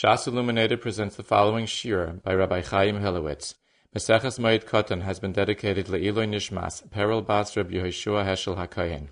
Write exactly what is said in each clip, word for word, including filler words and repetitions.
Shas Illuminated presents the following shir by Rabbi Chaim Helowitz. Maseches Moed Katan has been dedicated Le'iloi Nishmas, Peril Bas Reb Yehoshua Heschel HaKohen.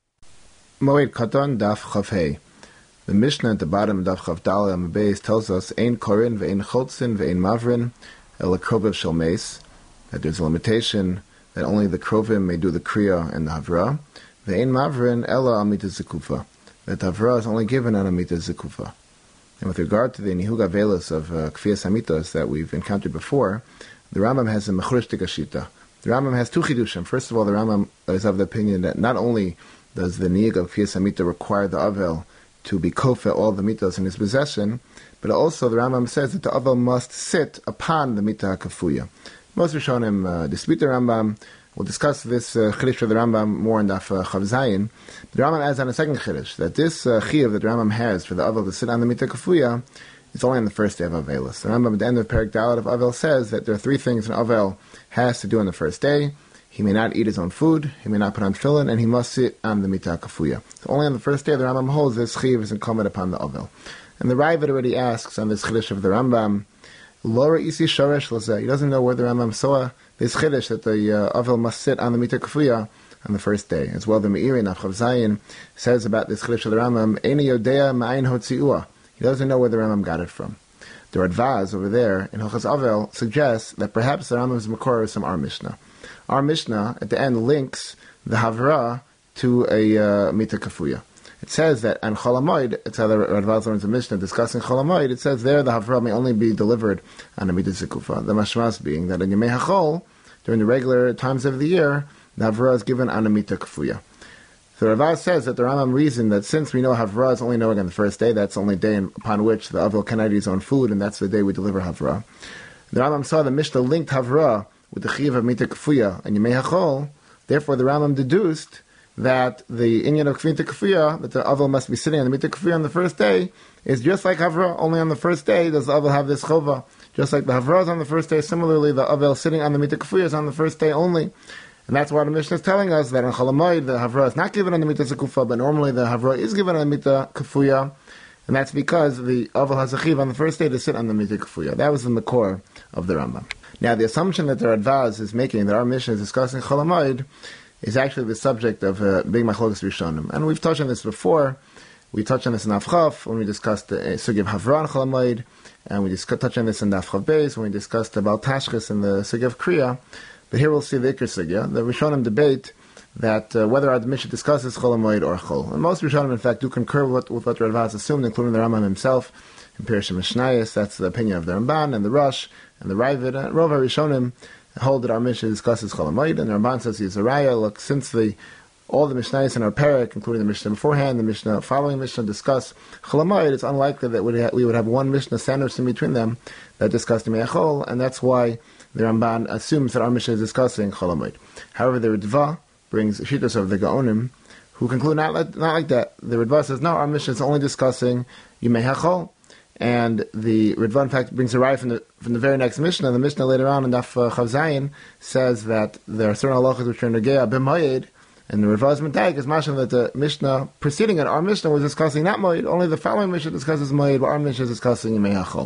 Moed Katan Daf Chav Hey. The Mishnah at the bottom of Daf Chav Daled Amud Beis tells us Ein Korin ve'ein Cholzin ve'ein Mavrin el Kroviv Shel Meis, that there's a limitation that only the Krovim may do the Kriya and the Havra. Ve'ein Mavrin ela Amita Zekufa, that the Havra is only given on Amita Zekufa. And with regard to the Nihuga Velas of uh, Kfiyas Hamitos that we've encountered before, the Rambam has a Mechurishtik Ashita. The Rambam has two Chidushim. First of all, the Rambam is of the opinion that not only does the Niyug of Kfiyas Hamita require the Avel to be kofa all the mitos in his possession, but also the Rambam says that the Avel must sit upon the Mita HaKafuya. Most Rishonim uh, dispute the Rambam. We'll discuss this uh, Chiddush of the Rambam more in Daf uh, Chav Zayin. The Rambam adds on a second Chiddush, that this uh, Chiyuv that the Rambam has for the Avel to sit on the Mita HaKafuya is only on the first day of Avelis. The Rambam at the end of Perek Daled of Avel says that there are three things an Avel has to do on the first day. He may not eat his own food, he may not put on tefillin, and he must sit on the Mita HaKafuya. So only on the first day the Rambam holds this Chiyuv is incumbent upon the Avel. And the Raavad already asks on this Chiddush of the Rambam, Lo Isi Shoresh Lazeh. He doesn't know where the Rambam saw this Chiddush that the uh, Avel must sit on the Mita HaKafuya on the first day. As well, the Meiri in Chav Zayin says about this Chiddush of the Rambam, Eini Yodea Ma'ayin Hotzi'ua. He doesn't know where the Rambam got it from. The Radvaz over there in Hilchos Avel suggests that perhaps the Rambam's Makor is from our Mishnah. Our Mishnah at the end links the Havra to a uh, Mita HaKafuya. It says that on Chol HaMoed, it's how the Radvaz learns the Mishnah discussing Chol HaMoed, it says there the Havra may only be delivered on a Mita Zekufa. The Mashmas being that in Yemei HaChol, during the regular times of the year, the Havra is given on a Mita HaKafuya. So Radvaz says that the Rambam reasoned that since we know Havra is only knowing on the first day, that's the only day upon which the Avel cannot eat his own food, and that's the day we deliver Havra. The Rambam saw the Mishnah linked Havra with the Chiyuv of Mita HaKafuya and Yemei HaChol. Therefore, the Rambam deduced that the inyan of Mita HaKafuya, that the Avel must be sitting on the Mita HaKafuya on the first day, is just like Havra. Only on the first day does the Avel have this chova. Just like the Havra is on the first day, similarly, the Avel sitting on the Mita HaKafuya is on the first day only. And that's why the Mishnah is telling us that in Chol HaMoed, the Havra is not given on the Mita Zekufa, but normally the Havra is given on the Mita HaKafuya. And that's because the Avel has a chiv on the first day to sit on the Mita HaKafuya. That was the Makor of the Rambam. Now, the assumption that the Radvaz is making, that our Mishnah is discussing Chol HaMoed, is actually the subject of a big Machlokes Rishonim. And we've touched on this before. We touched on this in Daf Chaf when we discussed the Sugi of Havra and Chol HaMoed, and we discussed, touched on this in Daf Chav Beis when we discussed about Tashchis and the Sugi of Kriya. But here we'll see the Iker Sugya. The Rishonim debate that uh, whether our Mishnah discusses Chol HaMoed or Chol. And most Rishonim, in fact, do concur with, with what Radvaz assumed, including the Rambam himself in Pirush Mishnayos. That's the opinion of the Ramban and the Rosh and the Raavad. And Rov HaRishonim hold that our Mishnah discusses Chol HaMoed, and the Ramban says he's a Raya. Look, since the all the Mishnayos in our Perek, including the Mishnah beforehand, the Mishnah following Mishnah discuss Chol HaMoed, it's unlikely that we, ha- we would have one Mishnah sandwiched in between them that discussed Yemei HaChol, and that's why the Ramban assumes that our Mishnah is discussing Chol HaMoed. However, the Ritva brings Shittas of the Gaonim, who conclude not like, not like that. The Ritva says, no, our Mishnah is only discussing Yemei HaChol. And the Ritva, in fact, brings a raya from the from the very next Mishnah. The Mishnah later on in Daf uh, Chav Zayin says that there are certain halachas which are negea b'moed, and the Ritva's Mentayik is mashal that the Mishnah preceding it, our Mishnah was discussing not moed, only the following Mishnah discusses moed, but our Mishnah is discussing Yemei HaChol.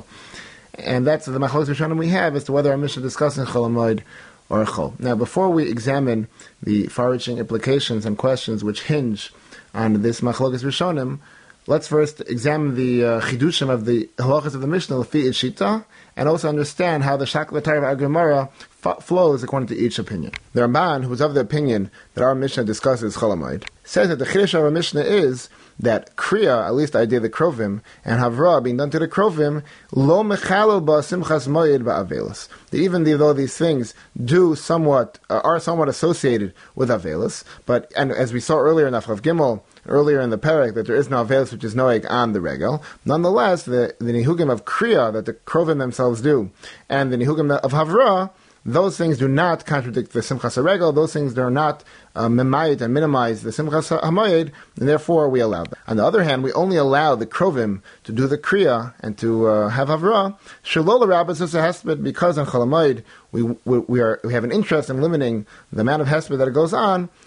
And that's the Machlokes Rishonim we have as to whether our Mishnah is discussing Chol HaMoed or Chol. Now, before we examine the far-reaching implications and questions which hinge on this Machlokes Rishonim, let's first examine the uh, chidushim of the halachas of the Mishnah, Lefi Shita, and also understand how the Shakla Torah of our Gemara f- flows according to each opinion. The Ramban, who's of the opinion that our Mishnah discusses Chol HaMoed, says that the chiddush of our Mishnah is that Kriya, at least the idea of the Krovim, and Havra being done to the Krovim, lo mechalel ba simchas moed ba'avelos. Even though these things do somewhat, uh, are somewhat associated with Avelos, but, and as we saw earlier in Chav Gimel, earlier in the Perek, that there is no Avelos which is noeg on the Regel, nonetheless, the, the Nihugim of Kriya that the Krovim themselves do, and the Nihugim of Havra, those things do not contradict the Simchas HaRegel, those things do not uh, memayit and minimize the Simchas HaMoed, and therefore we allow them. On the other hand, we only allow the Krovim to do the Kriya and to uh, have Havra, Shalol Rabbis is a Hesped, because on Chol HaMoed we, we, we, are, we have an interest in limiting the amount of Hesped that goes on,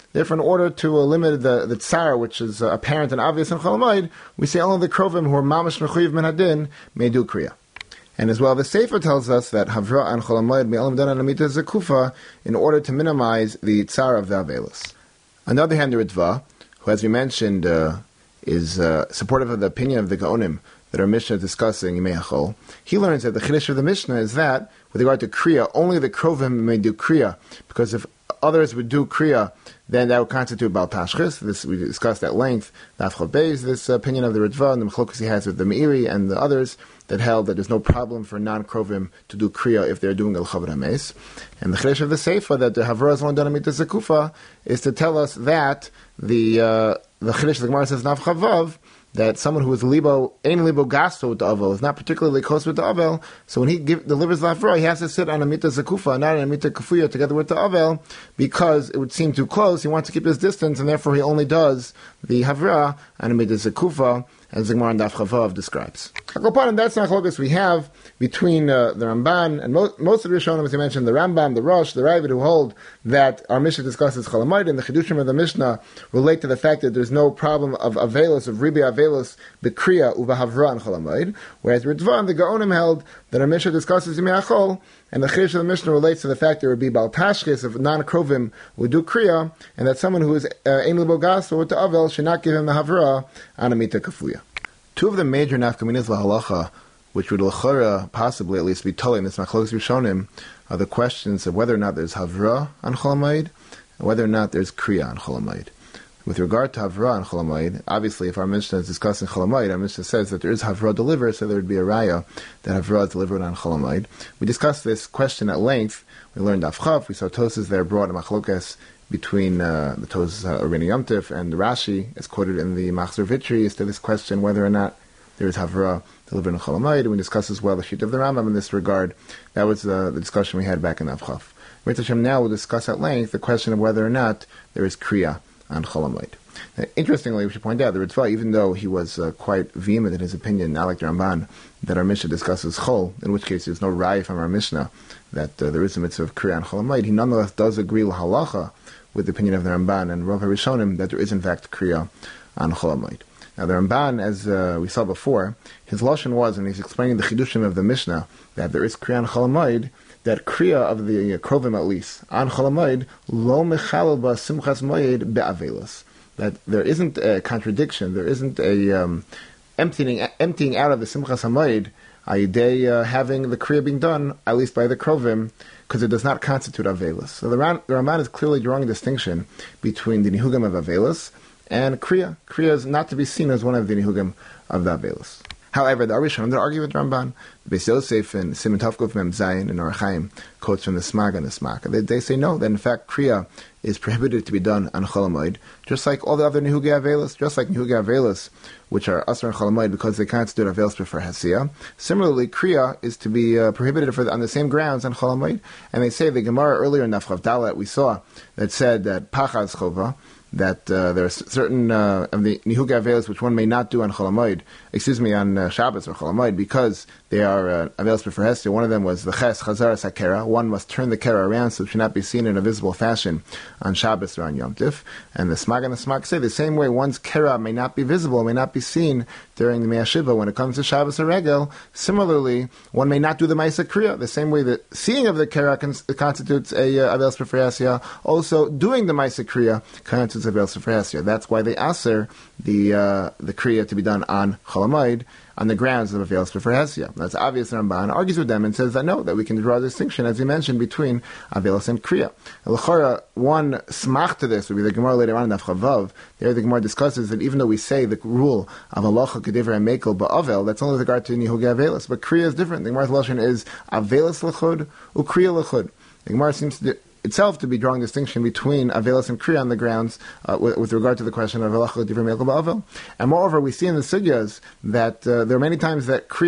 Therefore, in order to uh, limit the, the tsar, which is uh, apparent and obvious in Chol Hamoed, we say only the Krovim who are mamash mechuyev min hadin may do Kriya. And as well, the Sefer tells us that Havra and Chol Hamoed me'olam dan anamita zekufa in order to minimize the tsar of the Avelis. On the other hand, the Ritva, who, as we mentioned, uh, is uh, supportive of the opinion of the Gaonim that our Mishnah is discussing Yimei HaChol, he learns that the Chiddush of the Mishnah is that, with regard to Kriya, only the Krovim may do Kriya, because if others would do Kriya, then that would constitute Baal Tashchis. This we discussed at length. Daf Chav Beis, this opinion of the Ritva and the Mechlokas he has with the Meiri and the others that held that there's no problem for non-Krovim to do Kriya if they're doing El Chavod HaMeis. And the Chiddush of the Sefer that the Havra is one done Amita Zekufa is to tell us that the uh, the Chiddush of the Gemara says Nav Chavav, that someone who is libo, ein libo gasto with the avel, is not particularly close with the avel, so when he give, delivers the havra, he has to sit on a mita zakufa, not on a mita kafuya, together with the avel, because it would seem too close. He wants to keep his distance, and therefore he only does the havra on a mita zakufa, as the Gemara in Daf Chavav describes. Akopan, and that's not chlokas we have between uh, the Ramban and mo- most of the Rishonim, as you mentioned, the Rambam, the Rosh, the Ravid, who hold that our Mishnah discusses Chol Hamoed, and the Chidushim of the Mishnah relate to the fact that there's no problem of Avelis, of Ribi Avelis, B'Kriya, U'Bahavra, and Chol Hamoed, whereas Ritva and the Gaonim held that our Mishnah discusses Yimei HaChol, and the Chiddush of the Mishnah relates to the fact there would be Baal Tashchis, if non-Krovim would do Kriya, and that someone who is Ein Libo Gas or with the Avel should not give him the Havra on a Mita Kafuya. Two of the major nafkaminas lahalacha, which would l'chora possibly at least be telling this machlokes rishonim, are the questions of whether or not there's havra on Chol Hamoed and whether or not there's kriya on Chol Hamoed. With regard to havra on Chol Hamoed, obviously if our Mishnah is discussing Chol Hamoed, our Mishnah says that there is havra delivered, so there would be a raya that havra is delivered on Chol Hamoed. We discussed this question at length. We learned Daf Chav. We saw Tosas there brought a machlokes between uh, the Tosas uh, Oreni Yom Tif and Rashi, as quoted in the Machzor Vitri, as to this question whether or not there is Havra delivered in Chol Hamoed, and we discussed as well the sheet of the Rambam in this regard. That was uh, the discussion we had back in Avchav. Mitzvah Hashem, now we'll discuss at length the question of whether or not there is Kriya on Chol Hamoed. Uh, interestingly, we should point out that Ritva, even though he was uh, quite vehement in his opinion, not like the Ramban, that our Mishnah discusses Chol, in which case there's no raya from our Mishnah that uh, there is a mitzvah of Kriya on Chol Hamoed, he nonetheless does agree with halacha, with the opinion of the Ramban and Rav HaRishonim, that there is in fact Kriya on Chol Hamoed. Now the Ramban, as uh, we saw before, his lashon was, and he's explaining the chidushim of the Mishnah, that there is Kriya on Chol Hamoed, that Kriya of the uh, Krovim at least, on Chol Hamoed, lo mechalel ba simchas moed be'avelos. That there isn't a contradiction, there isn't a um, emptying emptying out of the simchas hamoed, ayidei uh, having the Kriya being done, at least by the Krovim, because it does not constitute Avelis. So the, Ram, the Ramban is clearly drawing a distinction between the Nihugim of Avelis and Kriya. Kriya is not to be seen as one of the Nihugim of the Avelis. However, the Arishonim, they argue with Ramban. The Beis Yosef and Simon Tavkuf Mem Zayin and Orach Chaim quotes from the Smag and the Smag. They, they say no, that in fact Kriya is prohibited to be done on Chol Hamoed, just like all the other Nihugei Avelis, just like Nihugei Avelis, which are Asr and Chol Hamoed because they constitute Avelis before Hasiya. Similarly, Kriya is to be uh, prohibited for the, on the same grounds on Chol Hamoed. And they say the Gemara earlier in Daf Chav Dalet we saw that said that Pachaz Chova, that uh, there are certain uh, of the Nihugei Avelis which one may not do on Chol Hamoed, excuse me, on uh, Shabbos or Chol Hamoed, because they are uh, Avelis before Hasiya. One of them was the Ches Chazar Sakera. One must turn the Kera around so it should not be seen in a visible fashion on Shabbos or on Yom Tif. And the Smag and the Smag say the same way one's Kera may not be visible, may not be seen during the Mei HaShiva when it comes to Shabbos or Regel. Similarly, one may not do the Ma'aseh Kriya. The same way that seeing of the Kera cons- constitutes a uh, Avelis before Hasiya, also doing the Ma'aseh Kriya constitutes Avelis before Hasiya. That's why they aser the uh, the Kriya to be done on Chol Hamoed on the grounds of Avelis before Hasiya. That's obvious. Ramban argues with them and says that no, that we can draw a distinction, as he mentioned, between Avelis and Kriya. L'chora, one smach to this would be the Gemara later on in Daf Chavav. There the Gemara discusses that even though we say the rule of halacha kedivrei and mekel ba'avel, that's only with regard to Nihugei Avelis, but Kriya is different. The Gemara's lashon is Avelis l'chud u'Kriya l'chud. The Gemara seems to do itself to be drawing distinction between Avelis and Kriya on the grounds uh, with, with regard to the question of Halacha Divrei Mekel Ba'avel. And moreover, we see in the Sugyas that uh, there are many times that Kriya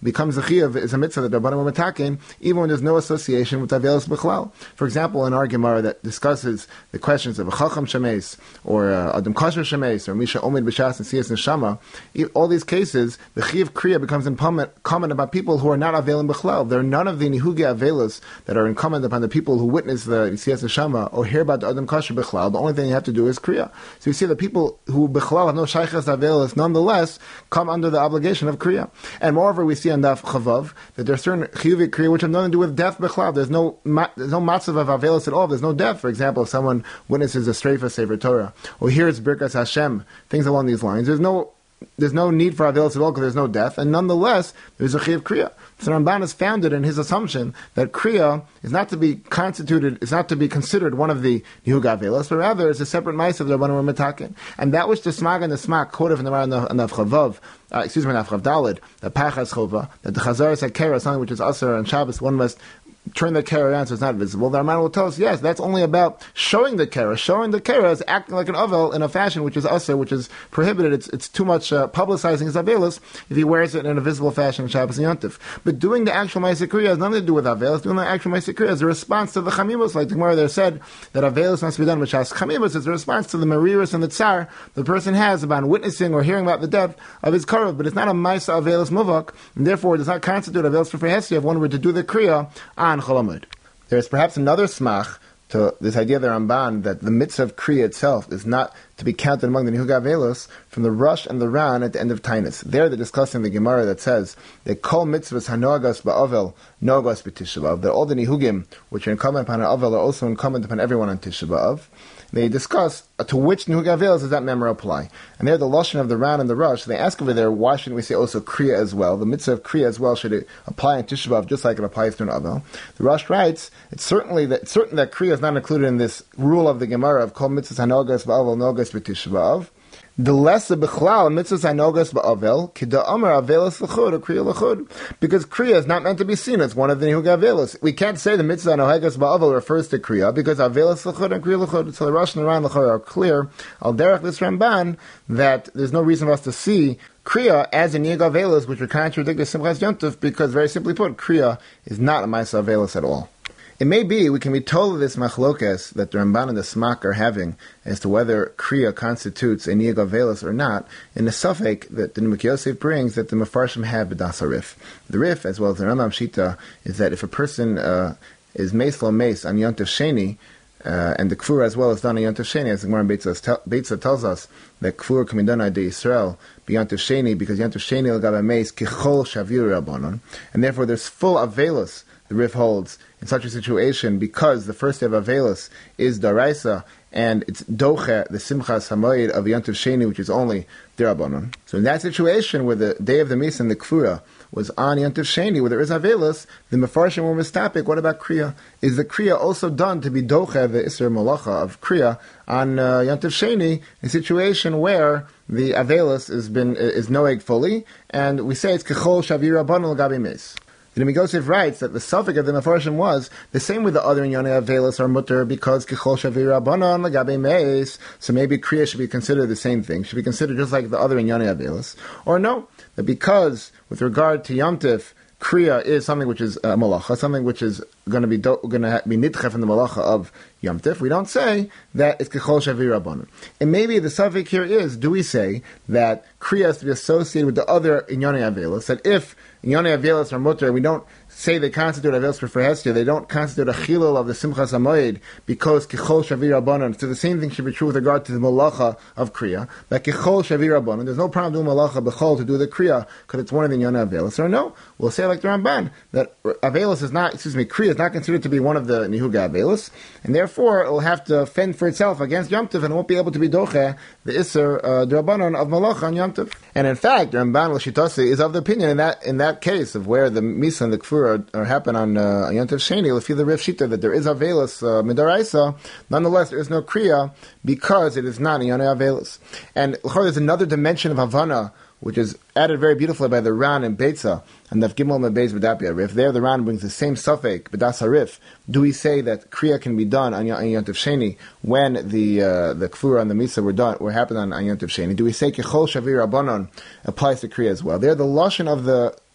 becomes a chiyuv, is a mitzvah that Rabbanim were metaken, even when there's no association with Avelis B'chlal. For example, in our Gemara that discusses the questions of a Chacham Shemes, or uh, Adam Kasher Shemes, or Misha Omid B'Shas and Siyas Neshama, all these cases, the chiyuv kriya becomes incumbent about people who are not Avelim B'chlal. There are none of the Nihugi Avelis that are incumbent upon the people who witness the Siyas Neshama, or hear about the Adam Kasher B'chlal. The only thing you have to do is kriya. So you see the people who B'chlal have no Shaychas Avelis, nonetheless, come under the obligation of kriya. And moreover, we see on Daf Chavav that there are certain chiyuvi kriya which have nothing to do with death b'chlal. There's no there's no matzav of avelis at all. There's no death. For example, if someone witnesses a streifa sefer Torah or hears Birkas Hashem, things along these lines, there's no there's no need for avelis at all because there's no death, and nonetheless there's a chiyuv kriya. So Ramban is founded in his assumption that kriya is not to be constituted, is not to be considered one of the Nihuga Avelos, but rather is a separate ma'aseh of the Rabbanim were metaken. And that which the Smag and the Smak quoted from the Rambam on the Chavav, uh, excuse me, on Chav Daled, the Pachas Chova, that the Chazaras HaKera, something which is Asar on Shabbos, one must turn the kera around so it's not visible. The Rambam will tell us, yes, that's only about showing the kera. Showing the kera is acting like an avel in a fashion which is usher, which is prohibited. It's it's too much uh, publicizing his avelus if he wears it in a visible fashion in Shabbos and Yontif. But doing the actual Ma'aseh Kriya has nothing to do with avelus. Doing the actual Ma'aseh Kriya is a response to the chamimos. Like the Gemara there said that avelus must be done with shas chamimos. It's a response to the mariris and the tsar the person has about witnessing or hearing about the death of his karev. But it's not a ma'aseh avelus muvak, and therefore it does not constitute avelus for hesi if one were to do the kriya on Chol Hamoed. There is perhaps another smach to this idea of the Ramban that the mitzvah of kriya itself is not to be counted among the Nihuga Avelos from the Rosh and the Ran at the end of Tainus. There they're discussing the Gemara that says that kol mitzvahs hanogas ba'avel nogas b'Tisha B'Av, that all the Nihugim which are incumbent upon an Avel are also incumbent upon everyone on Tisha B'Av. They discuss uh, to which Nihuga Avelos does that memra apply. And there the Lashon of the Ran and the Rosh, they ask over there, why shouldn't we say also kriya as well? The mitzvah of kriya as well should it apply in Tisha B'Av just like it applies to an Avel. The Rosh writes, it's certainly that, it's certain that kriya is not included in this rule of the Gemara of kol mitzvahs hanogas ba'avel nogas b'Tisha B'Av. The lesser b'chlal mitzvahs hanogas ba'avel kida amar avelos l'chud or kriya l'chud, because kriya is not meant to be seen as one of the nihuga avelos. We can't say the mitzvah hanogas ba'avel refers to kriya because avelos l'chud and kriya l'chud. So the Rosh and the Ran l'chud are clear al derech this Ramban that there's no reason for us to see kriya as a nihuga avelos which would contradict the Simchas Yontif, because very simply put, kriya is not a ma'aseh avelos at all. It may be, we can be told of this machlokes that the Ramban and the Smak are having as to whether kriya constitutes a niyag avelos or not, in the suffix that the Nidmuk Yosef brings that the Mefarshim have b'das harif. The rif, as well as the Rambam Shita, is that if a person uh, is meis lo meis on Yontif Sheni, uh, and the kfur as well is done on Yontif Sheni, as the Gemara in Beitza tells us that kfur can be done on Yisrael b'Yontif Sheni, because Yontif Sheni l'gabe meis kichol shavir rabbanon, and therefore there's full avelos. The Rif holds in such a situation because the first day of Avelos is Daraisa and it's Doche, the Simchas Hamoed of Yontif Sheni, which is only Dirabanon. So in that situation where the day of the Misa and the Kfura was on Yontif Sheni, where there is Avelos, the Mefarshim were mistapik. What about Kriya? Is the Kriya also done to be Doche, the Isser Malacha of Kriya, on uh, Yontif Sheni, a situation where the Avelos has been, is Noeg fully, and we say it's Kechol Shavir Rabbanon l'gabi Meis. The Nidmuk Yosef writes that the suffix of the Mefarshim was the same with the other Inyonei Avelos are mutter because Kichol Shavir Rabbanon l'gabe meis. So maybe Kriya should be considered the same thing, should be considered just like the other Inyonei Avelos. Or no, that because with regard to Yontif, Kriya is something which is uh, malacha, something which is going to be do, going to be nidche from the malacha of Yom Tif. We don't say that it's kechol shavir rabbanon. And maybe the suffix here is: do we say that Kriya is to be associated with the other inyonei avelos? That if inyonei avelos are mutter, we don't say they constitute avelos for hestia, they don't constitute a chilul of the simchas hamoed because kechol shavir rabbanon. So the same thing should be true with regard to the malacha of Kriya. That kechol shavir rabbanon, there's no problem doing malacha bechol to do the Kriya because it's one of the inyonei avelos. Or no, we'll say like the Ramban that avelos is not, excuse me, Kriya is not considered to be one of the nihuga avelos, and therefore it will have to fend for itself against Yom Tov and won't be able to be doche the iser uh, drabanon of malacha on Yom Tov. And in fact, the Ramban l'shitasi is of the opinion in that in that case of where the misa and the kfur are, are happen on uh, Yom Tov Sheni, if you the Rif Shita that there is avelos uh, midaraisa, nonetheless there is no kriya because it is not a yonei avelos. And there's another dimension of Havana which is added very beautifully by the Ran and Beitza, and the Gimel Mebeis B'Dapi Arif. There the Ran brings the same suffix, B'das Arif. Do we say that Kriya can be done on Yontif Sheni when the uh, the Kfura and the Misa were done, were happened on Yontif Sheni? Do we say Kechol Shavir Rabbanon applies to Kriya as well? There the Lashon of the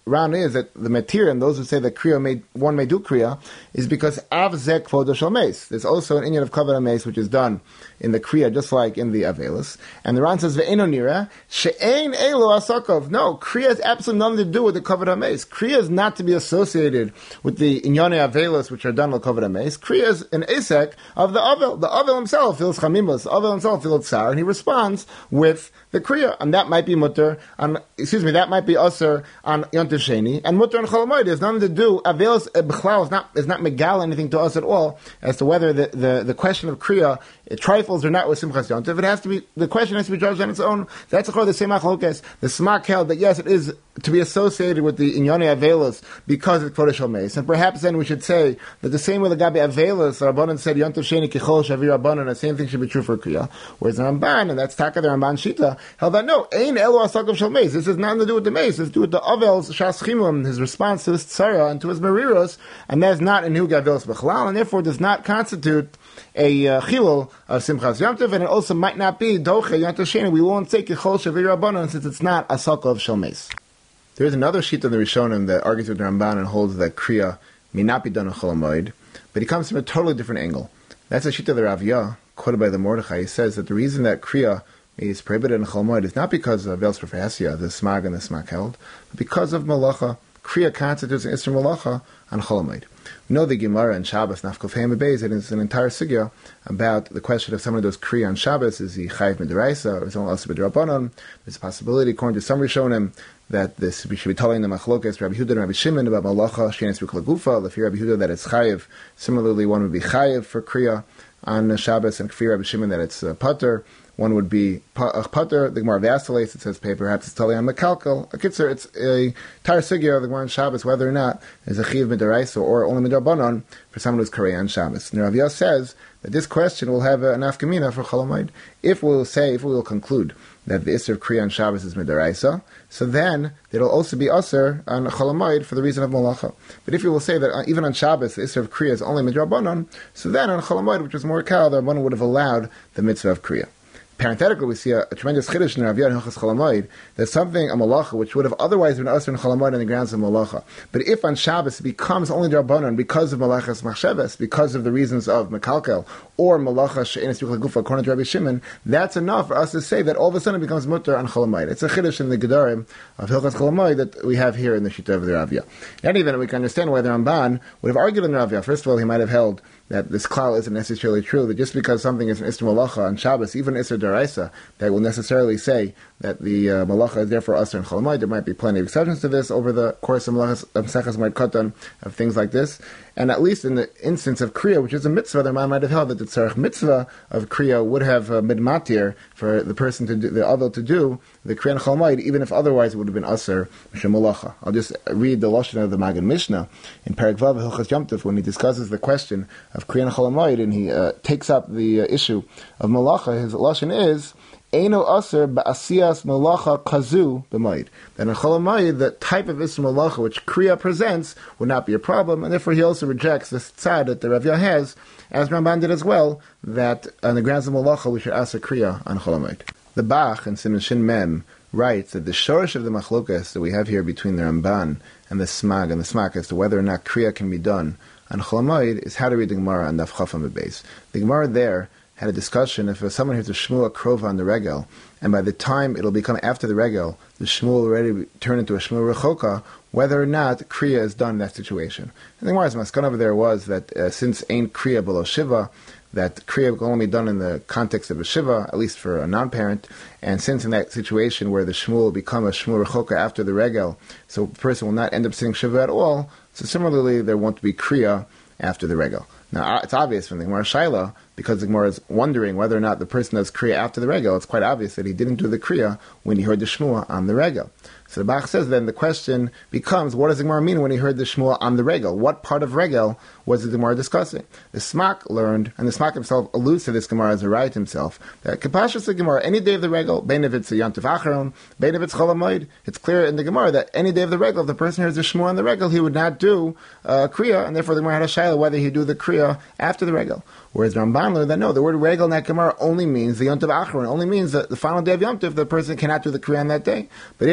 Ran is that the Matir and those who say that Kriya may, one may do Kriya is because Av Zek Kvodo Shel Meis. There's also an Inyan of Kavod HaMeis which is done in the Kriya just like in the Avelis. And the Ran says, Ve'eno Nira, She'ein Elo Asakov. No, Kriya has absolutely nothing to do with the Kavod HaMeis. Kriya is not to be associated with the Inyane Avelis which are done with Kavod HaMeis. Kriya is an Esek of the Avel. The Avel himself feels Chamimos. The Avel himself feels Tsar, and he responds with the Kriya. And that might be Mutter, on, excuse me, that might be Usher on Yontif Sheni, and Mutter and Chol Hamoed has nothing to do, Avelis B'chlal is not, is not Megal anything to us at all, as to whether the, the, the question of Kriya it trifles or not with Simchas Yontif. It has to be, the question has to be judged on its own. That's the same Achlokes. The Smak held that yes, it is to be associated with the Inyane Avelis because of Kvodo Shel Meis. And perhaps then we should say that the same way the Gabi Avelis, the Rabbanan said Yontif Sheni Kichol Shavir Rabbanan, the same thing should be true for Kriya. Whereas the Ramban, and that's Taka the Ramban Shita, held that no, Ein Elo Asakov Shel Meis. This has nothing to do with the Meis. It's to do with the Avel's Shas Chimum, his response to his Tzara and to his Mariros, and that is not in Hu Gavelis B'chlal, and therefore does not constitute a uh, chilul of Simchas Yom Tov, and it also might not be Doche Yom Tov Sheni. We won't say Kichol Shavir Rabbanan since it's not Asakov Shel Meis. There is another sheet of the Rishonim that argues with the Ramban and holds that Kriya may not be done on Chol HaMoed, but he comes from a totally different angle. That's a sheet of the Raviyah, quoted by the Mordechai. He says that the reason that Kriya is prohibited in Chol HaMoed is not because of Vels Profesia, the Smag and the Smak held, but because of Malacha. Kriya constitutes an Isra Malacha on Chol HaMoed. We know the Gemara and Shabbos, Nafkuf Heim Beis, it is an entire sugya about the question of someone who does Kriya on Shabbos, is he Chayiv Midaraisa, or is someone else B'Drabanan? There's a possibility, according to some Rishonim, that this we should be telling the Machlokes, Rabbi Yehuda and Rabbi Shimon about Malacha, Shenes B'Kol Gufa, Lefi Rabbi Yehuda that it's Chayiv. Similarly, one would be Chayiv for Kriya on Shabbos, and Lefi Rabbi Shimon that it's uh, Pater. One would be Pater, the Gemara vacillates, it says, perhaps it's Tali on Mekalkel. A Kitzer, it's a entire sugya of the Gemara on Shabbos, whether or not there's a Chiv Midaraisa or only Midrabanan for someone who's Karei on Shabbos. And Rav Yah says that this question will have an afkamina for Chol HaMoed. If we'll say, if we will conclude that the Isser of Kriya on Shabbos is Midaraisa, so then it'll also be Usser on Chol HaMoed for the reason of Malacha. But if you will say that even on Shabbos the Isser of Kriya is only Midrabanan, so then on Chol HaMoed, which was more Kal, the Rabbanan would have allowed the mitzvah of Kriya. Parenthetically, we see a, a tremendous chiddush in Rav Yad Hilchos Chol HaMoed that something, a malacha, which would have otherwise been usher in Chol HaMoed on the grounds of malacha. But if on Shabbos it becomes only D'Rabbanan because of malachas machsheves, because of the reasons of mekalkel, or malacha she'enes b'chol gufa, according to Rabbi Shimon, that's enough for us to say that all of a sudden it becomes mutter on Chol HaMoed. It's a chiddush in the Gedarim of Hilchos Chol HaMoed that we have here in the Shita of the Rav Yah. In any event, we can understand why the Ramban would have argued in the Rav Yah. First of all, he might have held that this klal isn't necessarily true, that just because something is an Isra Malacha on Shabbos, even Isra Daraisa, that will necessarily say that the uh, Malacha is therefore Asr and Chol HaMoed. There might be plenty of exceptions to this over the course of Mesechas Moed Katan, of things like this. And at least in the instance of Kriya, which is a mitzvah, the man might have held that the tzarech mitzvah of Kriya would have uh, midmatir for the person to do, the other to do the Kriya and Chol HaMoed, even if otherwise it would have been Asr Mishum Malacha. I'll just read the Lashon of the Magen Mishnah in Perek Vav Hilchos Yom Tov when he discusses the question of Kriya and Chol HaMoed, and he uh, takes up the uh, issue of Malacha. His Lashon is Eino Aser Ba'asiyas Malacha Kazu B'Moed. That in Chol HaMoed, the type of Isra Malacha which Kriya presents would not be a problem, and therefore he also rejects this tzad that the Rav Yah has, as Ramban did as well, that on the grounds of Malacha we should Aser Kriya on Chol HaMoed. The Bach in Siman Shin Mem writes that the shorish of the machlokas that we have here between the Ramban and the Smag and the Smak as to whether or not Kriya can be done on Chol HaMoed is how to read the Gemara on Daf Chaf Amud Beis. The Gemara there had a discussion if someone has a shmua krova on the regel, and by the time it'll become after the regel, the shmua will already turn into a shmua rechoka, whether or not kriya is done in that situation. And the Gemara's maskan over there was that uh, since ain't kriya below shiva, that kriya can only be done in the context of a shiva, at least for a non-parent, and since in that situation where the shmua will become a shmua rechoka after the regel, so the person will not end up sitting shiva at all, so similarly there won't be kriya after the regel. Now, it's obvious from the Gemara Shaila, because the Gemara is wondering whether or not the person does Kriya after the regel, it's quite obvious that he didn't do the Kriya when he heard the Shmua on the regel. So the Bach says then the question becomes, what does the Gemara mean when he heard the Shmua on the regel? What part of regel was the Gemara discussing? The Smak learned, and the Smak himself alludes to this Gemara as a right himself, that Kapashas the Gemara, any day of the regel, bein if it's a Yom Tov Acharon, bein if it's Chol HaMoed, it's clear in the Gemara that any day of the regel, if the person hears the Shmua on the regel, he would not do uh, Kriya, and therefore the Gemara had a Shaila whether he do the Kriya after the regel. Whereas Ramban learned that no, the word regel in that Gemara only means the Yom Tov Acharon, only means that the final day of Yom Tov, the person cannot do the Kriya on that day. But if the person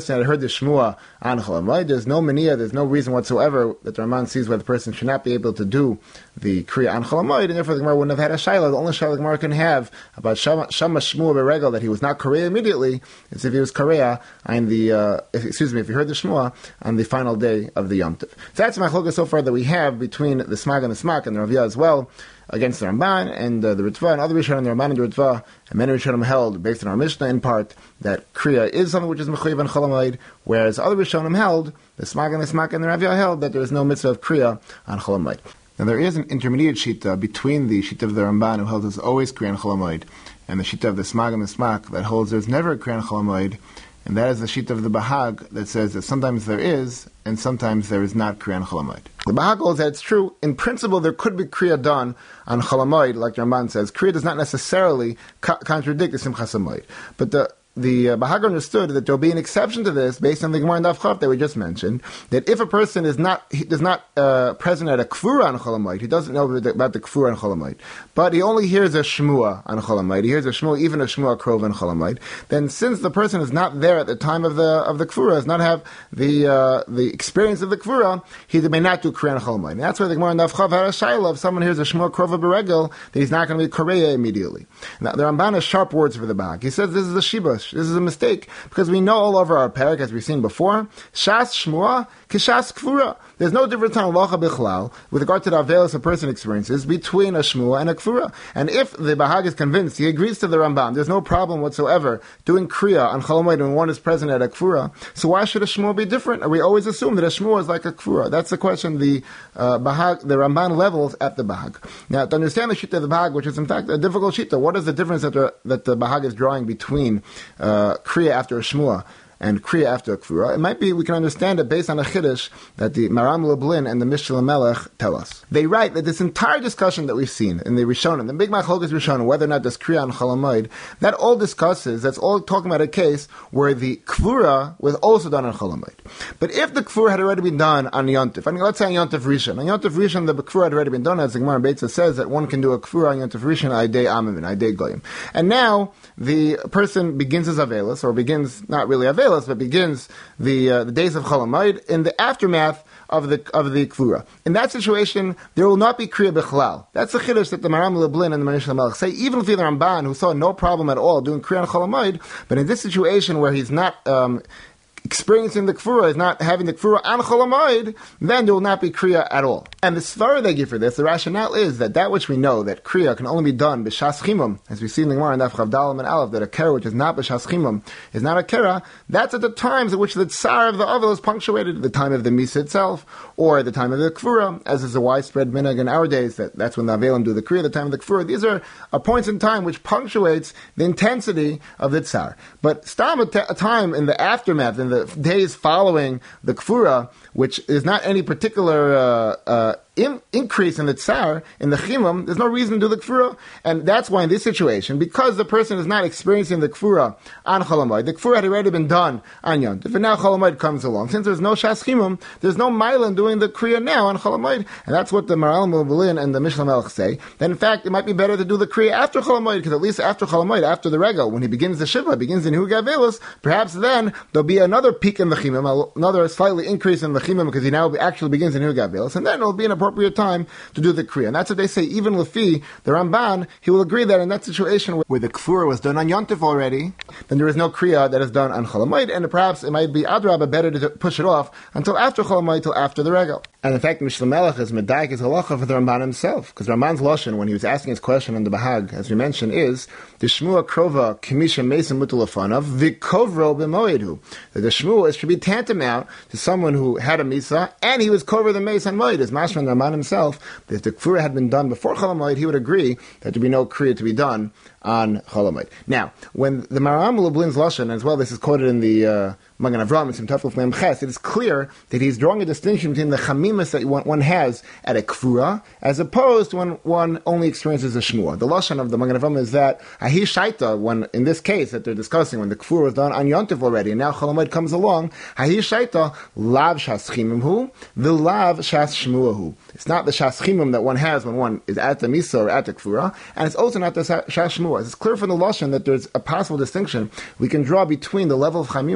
person had heard the Shmuah on Chol Hamoed, there's no mania, there's no reason whatsoever that the Ramban sees why the person should not be able to do the Kriya on Chol Hamoed, and therefore the Gemara wouldn't have had a Shaila. The only Shaila the Gemara can have about Shama Shmuah Beregel, that he was not Korea immediately, is if he was Korea on the, uh, if, excuse me, if he heard the Shmuah on the final day of the Yom Tov. So that's my chloka so far that we have between the Smag and the Smak and the Raviyah as well, against the Ramban and uh, the Ritva and other Rishonim, the Ramban and the Ritva, and many Rishonim held, based on our Mishnah in part, that Kriya is something which is Mechuyev on Chol Hamoed, whereas other Rishonim held, the Smag and the Smak and the Raviyah held, that there is no mitzvah of Kriya on Chol Hamoed. Now there is an intermediate shita between the shita of the Ramban, who holds there's always Kriya on Chol Hamoed, and the shita of the Smag and the Smak, that holds there's never a Kriya on Chol Hamoed, and that is the shita of the Bahag, that says that sometimes there is, and sometimes there is not Kriya on Chol Hamoed. The Bahag holds that it's true. In principle, there could be Kriya done on Chol Hamoed, like the Ramban says. Kriya does not necessarily co- contradict the Simchas Hamoed. But the The uh, Bahag understood that there will be an exception to this based on the Gemara in Daf Chav that we just mentioned, that if a person is not he is not uh, present at a Kfura on Chol Hamoed, he doesn't know about the Kfura on Chol Hamoed, but he only hears a Shmuah on Chol Hamoed, he hears a Shmuah, even a Shmuah Krov on Chol Hamoed, then since the person is not there at the time of the of the Kfura, does not have the uh, the experience of the Kfura, he may not do Kriya on Chol Hamoed. And that's why the Gemara in Daf Chav had a Shaila, if someone hears a Shmuah Krov Beregel, that he's not going to be Korea immediately. Now, the Ramban has sharp words for the Bahag. He says this is a Shibush, this is a mistake, because we know all over our parak, as we've seen before, Shas Shmuah, Kishas Kfura. There's no difference on Halacha Bichlal, with regard to the Avelis a person experiences, between a Shmuah and a Kfura. And if the Bahag is convinced, he agrees to the Rambam, there's no problem whatsoever doing Kriya on Chol Hamoed when one is present at a Kfura, so why should a Shmuah be different? Or we always assume that a Shmuah is like a Kfura. That's the question the uh, Bahag, the Ramban levels at the Bahag. Now, to understand the Shita of the Bahag, which is in fact a difficult Shita, what is the difference that the, that the Bahag is drawing between uh, Kriya after a Shmuah and Kriya after a Kfura? It might be, we can understand it based on a Chiddush that the Maram Lublin and the Mishal Melech tell us. They write that this entire discussion that we've seen in the Rishonim, the Big Machlokas Rishonim, whether or not there's Kriya on Chol Hamoed, that all discusses, that's all talking about a case where the Kfura was also done on Chol Hamoed. But if the Kfura had already been done on Yontif, I mean, let's say on Yontif Rishon, on Yontif Rishon the Kfura had already been done, as the Gemara in Beitzah says that one can do a Kfura on Yontif Rishon, Aidei Amim, Aidei Goyim. And now, the person begins his Avelis, or begins, not really Avelis, but begins the uh, the days of Chol Hamoed in the aftermath of the of the Kfura. In that situation, there will not be Kriya B'chlal. That's the Chiddush that the Maram Lublin and the Mishal Melech say, even if the Ramban, who saw no problem at all doing Kriya on Chol Hamoed, but in this situation where he's not um, experiencing the Kfura, is not having the Kfura on Chol Hamoed, then there will not be Kriya at all. And the svara they give for this, the rationale is that that which we know, that Kriya can only be done b'shas chimum, as we see in the Gemara in Daf Chav Dalet and Aleph, that a kera which is not b'shas chimum is not a kera, that's at the times at which the tsar of the Ovel is punctuated, the time of the Misa itself, or the time of the Kfura, as is a widespread minhag in our days, that that's when the Avelim do the Kriya, the time of the Kfura. These are uh, points in time which punctuates the intensity of the tsar. But stam a, t- a time in the aftermath, in the days following the Kfura, which is not any particular uh, uh, in, increase in the tsar, in the chimum, there's no reason to do the kfura. And that's why in this situation, because the person is not experiencing the kfura on Chol Hamoed, the kfura had already been done on Yom Tov, and now Chol Hamoed comes along. Since there's no shas chimum, there's no mila in doing the kriya now on Chol Hamoed. And that's what the Maral Mubalin and the Mishal Melech say. Then in fact, it might be better to do the kriya after Chol Hamoed, because at least after Chol Hamoed, after the regal, when he begins the shiva, begins in Huga Avelis, perhaps then there'll be another peak in the chimum, another slightly increase in the chimum, because he now actually begins in Huga Avelis, and then it'll be an appropriate time to do the kriya. And that's what they say, even Lefi, the Ramban, he will agree that in that situation where the kfura was done on Yontif already, then there is no kriya that is done on Chol Hamoed, and perhaps it might be adrabah, better to push it off until after Chol Hamoed, till after the regal. And in fact, Mishal Melech is medayik his halacha for the Ramban himself, because Ramban's lashon, when he was asking his question on the Bahag, as we mentioned, is the Shmuah krova kimisha mesim mutalafanav v'kovro b'moedu. That the Shmuah should be tantamount to someone who had a misa and he was kover the meis on moed. As Mashman Ramban himself, that if the kfura had been done before Chol Hamoed, he would agree that there be no kriya to be done on Chol Hamoed. Now, when the Maram Lublin's lashon, as well, this is quoted in the uh, Magen Avraham and Sim Tafel Mem Ches, it is clear that he's drawing a distinction between the chamimus that one, one has at a kfura, as opposed to when one only experiences a shmua. The lashon of the Magen Avraham is that ahi shaita, when in this case that they're discussing, when the kfura was done on Yontif already, and now Chol Hamoed comes along, ahi shaita lav shas chimim hu, the lav shas shmua hu. It's not the shas chimim that one has when one is at the misa or at the kfura, and it's also not the shas shmua. It's clear from the lashon that there's a possible distinction we can draw between the level of chamimos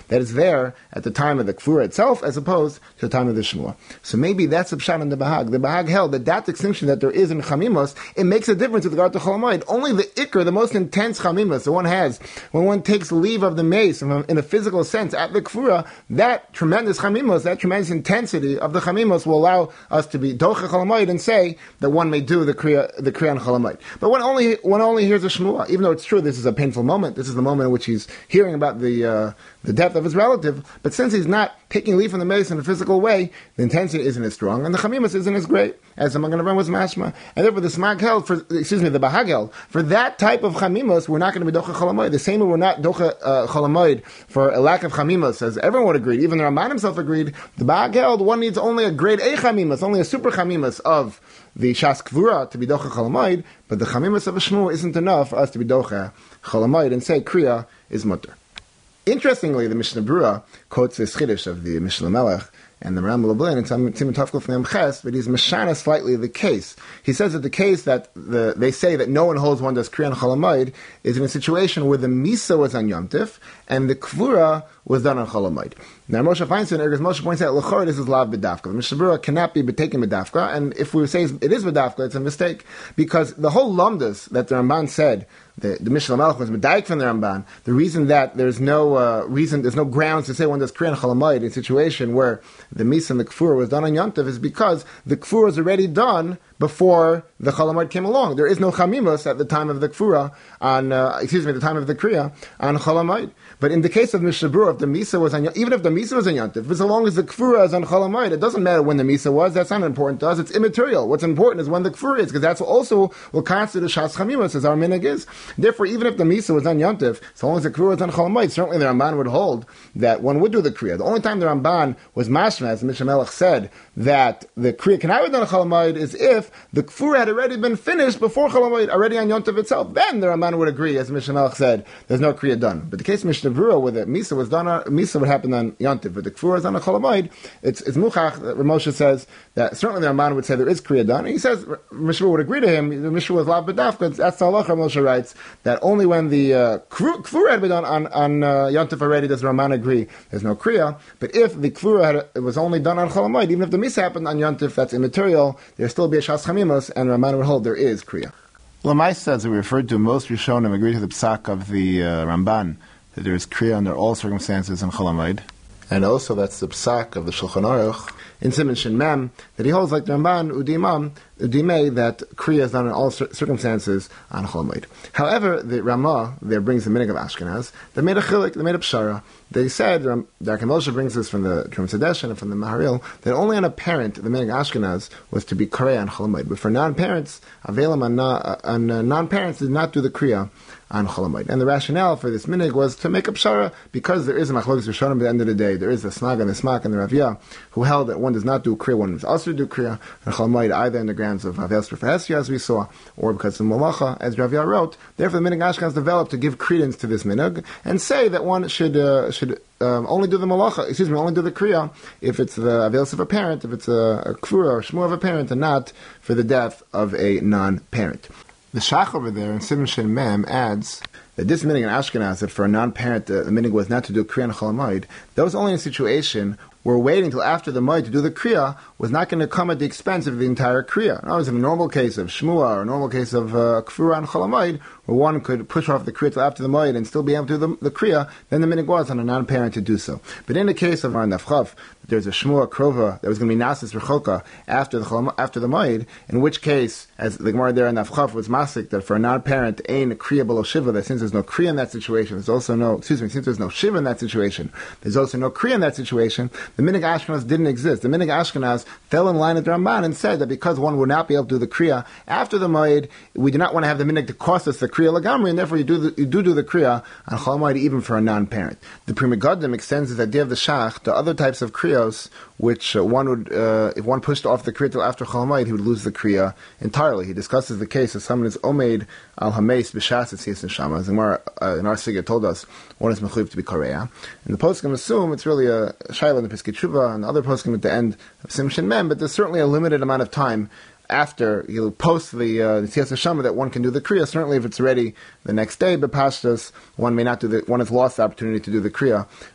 that is there at the time of the Kfura itself as opposed to the time of the Shmua. So maybe that's a pshat in the Bahag. The Bahag held that that distinction that there is in Chamimos, it makes a difference with regard to Chol Hamoed. Only the Iker, the most intense Chamimos that one has, when one takes leave of the mace in a physical sense at the Kfura, that tremendous Chamimos, that tremendous intensity of the Chamimos will allow us to be Doche Chol Hamoed and say that one may do the Kriya, the Kriya on Chol Hamoed. But one only, one only hears a Shmua, even though it's true this is a painful moment, this is the moment in which he's hearing about the, uh, the death of his relative, but since he's not taking leave from the mace in a physical way, the intensity isn't as strong, and the Chamimos isn't as great, as the Magen Avraham was mashma. And therefore the Smag held, for, excuse me, the Bahag held, for that type of Chamimos, we're not going to be Docha Chol Hamoed. The same way we're not Docha uh, Chol Hamoed for a lack of Chamimos, as everyone would agree, even the Ramban himself agreed, the Bahag held, one needs only a grade A Chamimos, only a super Chamimos of the Shas Kvura to be Docha Chol Hamoed, but the Chamimos of a Shmua isn't enough for us to be Docha Chol Hamoed and say Kriya is mutter. Interestingly, the Mishnah Berurah quotes this Chiddush of the Mishnah Melech and the Rambam Lublin in Tzimtzum Tavkuf Mem Ches, but he's mashana slightly the case. He says that the case that the, they say that no one holds one does Kriya on Chol Hamoed is in a situation where the Misa was on Yom Tif and the Kvura was done on Chol Hamoed. Now Moshe Feinstein, Ergas Moshe points out, L'chor, this is Lav B'dafka. The Mishnah Berurah cannot be taken B'dafka, and if we say it is B'dafka, it's a mistake, because the whole Lamdas that the Ramban said, the, the Mishnah Melech was Medaik from the Ramban, the reason that there's no uh, reason, there's no grounds to say one does Kriya on Chol Hamoed in a situation where the Misa and the Kfur was done on Yom Tov is because the Kfur was already done before the Chol Hamoed came along. There is no Chamimos at the time of the Kfura on, uh, excuse me, the time of the Kriya on Chol Hamoed. But in the case of Mishnah Berurah, if the Misa was on, even if the Misa was on Yom Tov, so long as the Kfura is on Chol Hamoed, it doesn't matter when the Misa was, that's not important to us, it's immaterial. What's important is when the Kfura is, because that's also will constitute a Shas Chamimos, as our minhag is. Therefore, even if the Misa was on Yom Tov, so long as the Kfura is on Chol Hamoed, certainly the Ramban would hold that one would do the Kriya. The only time the Ramban was mashma, as Mishnah Melech said, that the Kriya can have been done on Chol Hamoed is if the Kfura had already been finished before Chol Hamoed, already on Yom Tov itself. Then the Ramban would agree, as Mishnah Melech said, there's no Kriya done. But the case of Mishnah Berurah, where the Misa was done on, Misa would happen on Yom Tov, but the Kfura is on a Chol Hamoed, it's, it's Muchach, Ramosha says, that certainly the Ramban would say there is Kriya done. And he says, Mishnah would agree to him, the Mishnah was Lav B'dafka, that's the halacha. Ramosha writes, that only when the uh, Kfura had been done on, on uh, Yom Tov already does the Ramban agree there's no Kriya. But if the Kfura had, it was only done on Chol Hamoed, even if the Misa happened on Yom Tov, that's immaterial, there still be a Shas Chamimos, and Ramban would hold there is Kriya. Lamaisa, as we referred to, most Rishonim agree to the psak of the uh, Ramban, that there is Kriya under all circumstances in Chol Hamoed. And also that's the psak of the Shulchan Aruch in Siman Shin Mem, that he holds like the Ramban, Udimam, Udimei, that Kriya is done in all cir- circumstances on Chol Hamoed. However, the Ramah there brings the minhag of Ashkenaz. They made a chilik, they made a pshara. They said, the Darkei Moshe brings this from the Trum Tzedeshin and from the Maharil, that only on a parent, the minhag Ashkenaz, was to be Kriya on Chol Hamoed. But for non-parents, Avelim on, uh, on uh, non-parents did not do the Kriya on Chol Hamoed. And the rationale for this minhag was to make a pshara, because there is a machlokes Rishonim at the end of the day. There is a Snag and the Smak and the Raviyah, who held that one does not do Kriya, one is also to do Kriya on Chol Hamoed, either in the grounds of Havel for Hesya, as we saw, or because of Malacha, as Raviyah wrote. Therefore, the minhag Ashkenaz developed to give credence to this minhag and say that one should uh, should um, only do the Malacha, excuse me, only do the Kriya if it's the Havel of a parent, if it's a, a Kfura or Shmua of a parent, and not for the death of a non-parent. The Shach over there in Siman Shin Mem adds that this minhag in Ashkenaz, that for a non-parent uh, the minhag was not to do Kriya on Chol Hamoed, that was only in a situation where waiting until after the Moed to do the Kriya was not going to come at the expense of the entire Kriya. In other words, in a normal case of Shmua or a normal case of uh, Kfura on Chol Hamoed, where one could push off the Kriya till after the Moed and still be able to do the, the Kriya, then the minhag was on a non-parent to do so. But in the case of our Nafchav, there's a Shmua Krova that was going to be Nasis Rechoka after the after the Moed, in which case, as the Gemara there in Nafchav was masik, that for a non-parent, ain Kriya below Shiva, that since there's no Kriya in that situation, there's also no, excuse me, since there's no Shiva in that situation, there's also no Kriya in that situation, the minhag Ashkenaz didn't exist. The minhag Ashkenaz fell in line with the Ramban and said that because one would not be able to do the Kriya after the Moed, we do not want to have the minhag to cost us the Kriya Lagamri, and therefore you do the, you do do the Kriya on Chol Hamoed even for a non-parent. The Pri Megadim extends this idea of the Shach to other types of Kriyos, which uh, one would, uh, if one pushed off the Kriya till after Chol Hamoed, he would lose the Kriya entirely. He discusses the case of someone is Omeid al Hameis b'Shas Etzis Neshama. As in our, uh, in our Sigurd told us, one is Mechuyev to be Korea. And the poskim assume it's really a Shaila in the Piskei Tshuva and the other poskim at the end of Siman Shin Mem, but there's certainly a limited amount of time after you post the uh, Tziyas Neshama that one can do the Kriya. Certainly if it's ready the next day, but Pashtas, one may not do the, one has lost the opportunity to do the Kriya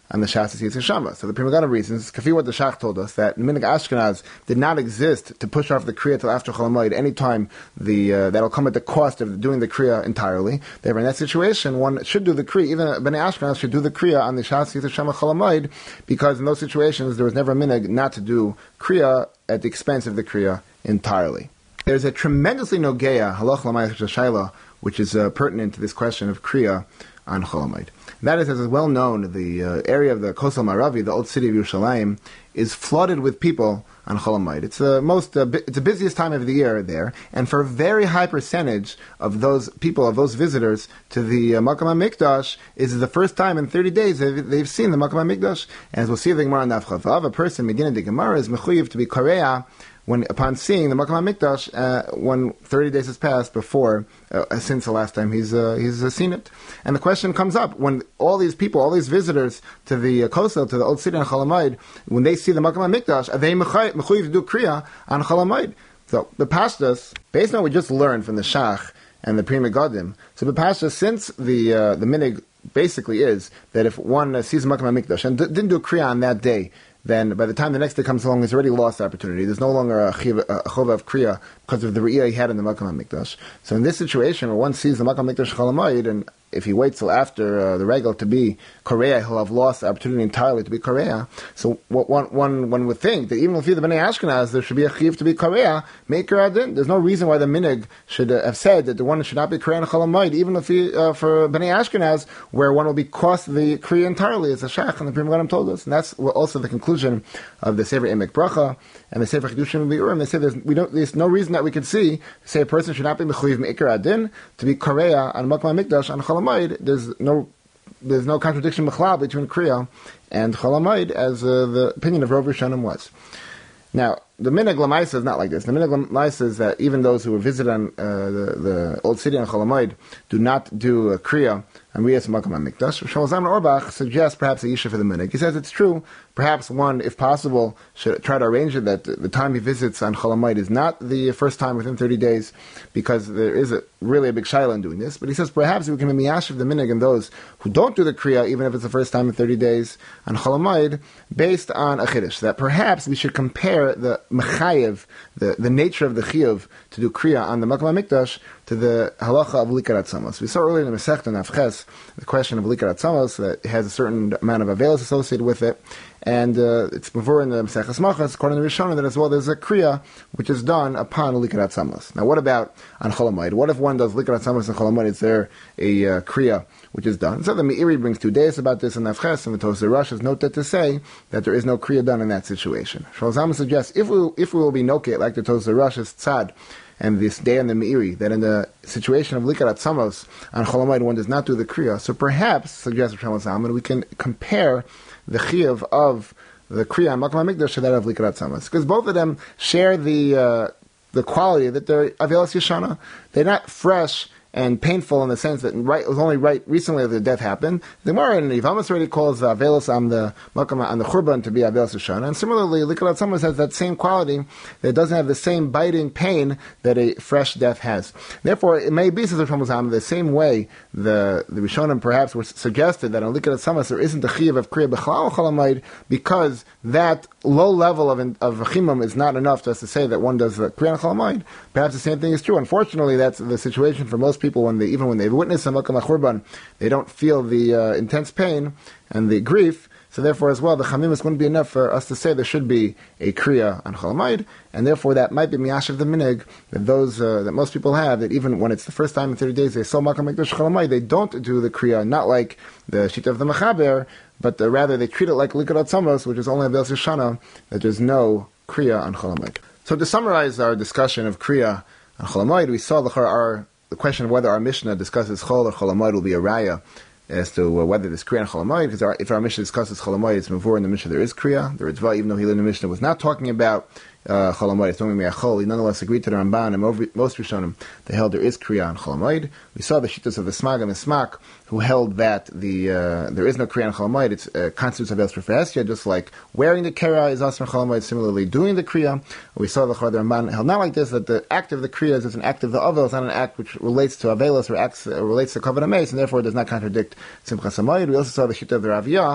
on the Shas Yitzchak Shama. So the Pri Megadim reasons, kafi what the Shach told us, that Minig Ashkenaz did not exist to push off the Kriya till after Chol Hamoed, anytime the, uh, that'll come at the cost of doing the Kriya entirely. Therefore, in that situation, one should do the Kriya, even Bnei Ashkenaz should do the Kriya on the Shas Yitzchak Shama Chol Hamoed, because in those situations, there was never a Minig not to do Kriya at the expense of the Kriya entirely. There's a tremendously nogeya halach l'mayis shayla, which is uh, pertinent to this question of kriya on Chol Hamoed. That is, as is well known, the uh, area of the Kosel Maravi, the old city of Yerushalayim, is flooded with people on Chol Hamoed. It's the most, uh, bu- it's the busiest time of the year there, and for a very high percentage of those people, of those visitors to the uh, Makam HaMikdash, is the first time in thirty days they've, they've seen the Makam HaMikdash. And as we'll see in the Gemara on Daf Chavav, a person beginning the Gemara is mechuyev to be korea when, upon seeing the Makam HaMikdash, uh, when thirty days has passed before, uh, since the last time he's uh, he's uh, seen it. And the question comes up, when all these people, all these visitors to the uh, Kosel, to the old city on Chol Hamoed, when they see the Makam HaMikdash, are they mechuyev to do Kriya on Chol Hamoed? So, the Pashtas, based on what we just learned from the Shach and the Pri Megadim, so the Pashtas, since the uh, the minig basically is that if one uh, sees the Makam HaMikdash and d- didn't do Kriya on that day, then by the time the next day comes along, he's already lost the opportunity. There's no longer a chova of kriya because of the re'iyah he had in the Makam HaMikdash. So in this situation, where one sees the Makam HaMikdash Chol Hamoed, and if he waits till after uh, the regal to be korea, he'll have lost the opportunity entirely to be korea. So what one, one, one would think that even if you're the Bnei Ashkenaz, there should be a chiv to be korea, make her adin. There's no reason why the minig should uh, have said that the one should not be korea in Chol Hamoed, even if he, uh, for Bnei Ashkenaz, where one will be cost the kriya entirely, as the Shach and the Pri Megadim told us. And that's also the conclusion of the Sefer Emek Bracha and the Sefer Chedushim Bi'urim. They say there's, we don't, there's no reason that we could see, say a person should not be mechuyev meikar adin to be korea on Makam HaMikdash on Chol Hamoed. There's no there's no contradiction b'chlal between kriya and Chol Hamoed, as uh, the opinion of Rov Rishonim was. Now, the minig l'maisa is not like this. The minig l'maisa is that even those who visit on uh, the, the old city on Chol Hamoed do not do uh, kriya and Riyas Makam HaMikdash. Shlomo Zalman Auerbach suggests perhaps a yishuv for the minig. He says it's true. Perhaps one, if possible, should try to arrange it that the time he visits on Chol Hamoed is not the first time within thirty days, because there is a, really a big shayla in doing this. But he says perhaps we can be miyashiv the minig and those who don't do the kriya, even if it's the first time in thirty days on Chol Hamoed, based on a chiddush, that perhaps we should compare the mechayev, the, the nature of the chiyuv to do kriya on the Makam HaMikdash, to the halacha of Likrat Tzamos. We saw earlier in the Masechta Nafches the question of Likrat Tzamos, that has a certain amount of avelos associated with it, and uh, it's before in the Maseches Machas, according to Rishonim, that as well there's a kriya which is done upon Likrat Tzamos. Now, what about on Chol Hamoed? What if one does Likrat Tzamos and Chol Hamoed? Is there a uh, kriya which is done? So the Meiri brings two days about this in Nafches, and the Tosei Rosh is noted to say that there is no kriya done in that situation. Shlomo Zalman suggests if we if we will be nokeh like the Tosei Rosh's tzad, and this day in the Meiri, that in the situation of Likrat Tzamos on Chol Hamoed one does not do the kriya, so perhaps, suggests Shlomo Zalman, we can compare the chiyuv of the kriya on Makam HaMikdash to that of Likrat Tzamos, because both of them share the uh, the quality that they're avelos yeshana. They're not fresh and painful in the sense that right, it was only right recently that the death happened. The Gemara in Yevamos already calls uh, avelos on the Makam on the Churban to be avelos yeshana, and similarly, Likrat Tzamos has that same quality that doesn't have the same biting pain that a fresh death has. Therefore, it may be, says Shlomo Zalman, the same way the the Rishonim perhaps were suggested that on Likrat Tzamos there isn't a chiyuv of kriya b'chalal Chol Hamoed, because that low level of of chimum is not enough just to say that one does the kriya on Chol Hamoed. Perhaps the same thing is true. Unfortunately, that's the situation for most people when they, even when they've witnessed a Makam HaChurban, they don't feel the uh, intense pain and the grief. So therefore, as well, the chamimus wouldn't be enough for us to say there should be a kriya on Chol Hamoed, and therefore that might be miyashiv the minig that those uh, that most people have, that even when it's the first time in thirty days they saw Makam HaMikdash Chol Hamoed, they don't do the kriya, not like the shita of the Mechaber, but uh, rather they treat it like Likrat Tzamos, which is only a Avelos Yeshana, that there's no kriya on Chol Hamoed. So to summarize our discussion of kriya on Chol Hamoed, we saw the our the question of whether our Mishnah discusses Chol or Chol Hamoed will be a raya as to uh, whether there's kriya on Chol Hamoed, because our, if our Mishnah discusses Chol Hamoed, it's before in the Mishnah there is kriya. The Ritva, even though he in the Mishnah was not talking about uh, Chol Hamoed, it's talking about Chol, he nonetheless agreed to the Ramban and most Rishonim they held there is kriya on Chol Hamoed. We saw the shittas of the Smag and the Smak, who held that the uh, there is no kriya on Chol Hamoed. It's uh, constitutes of Elster Fesya, just like wearing the kera is also on Chol Hamoed. Similarly, doing the kriya, we saw the Chol Ramban held not like this, that the act of the kriya is an act of the Avel, it's not an act which relates to Avelos or acts, uh, relates to Kavod HaMeis, and therefore does not contradict Simchas Hamoed. We also saw the shita of the Raviyah,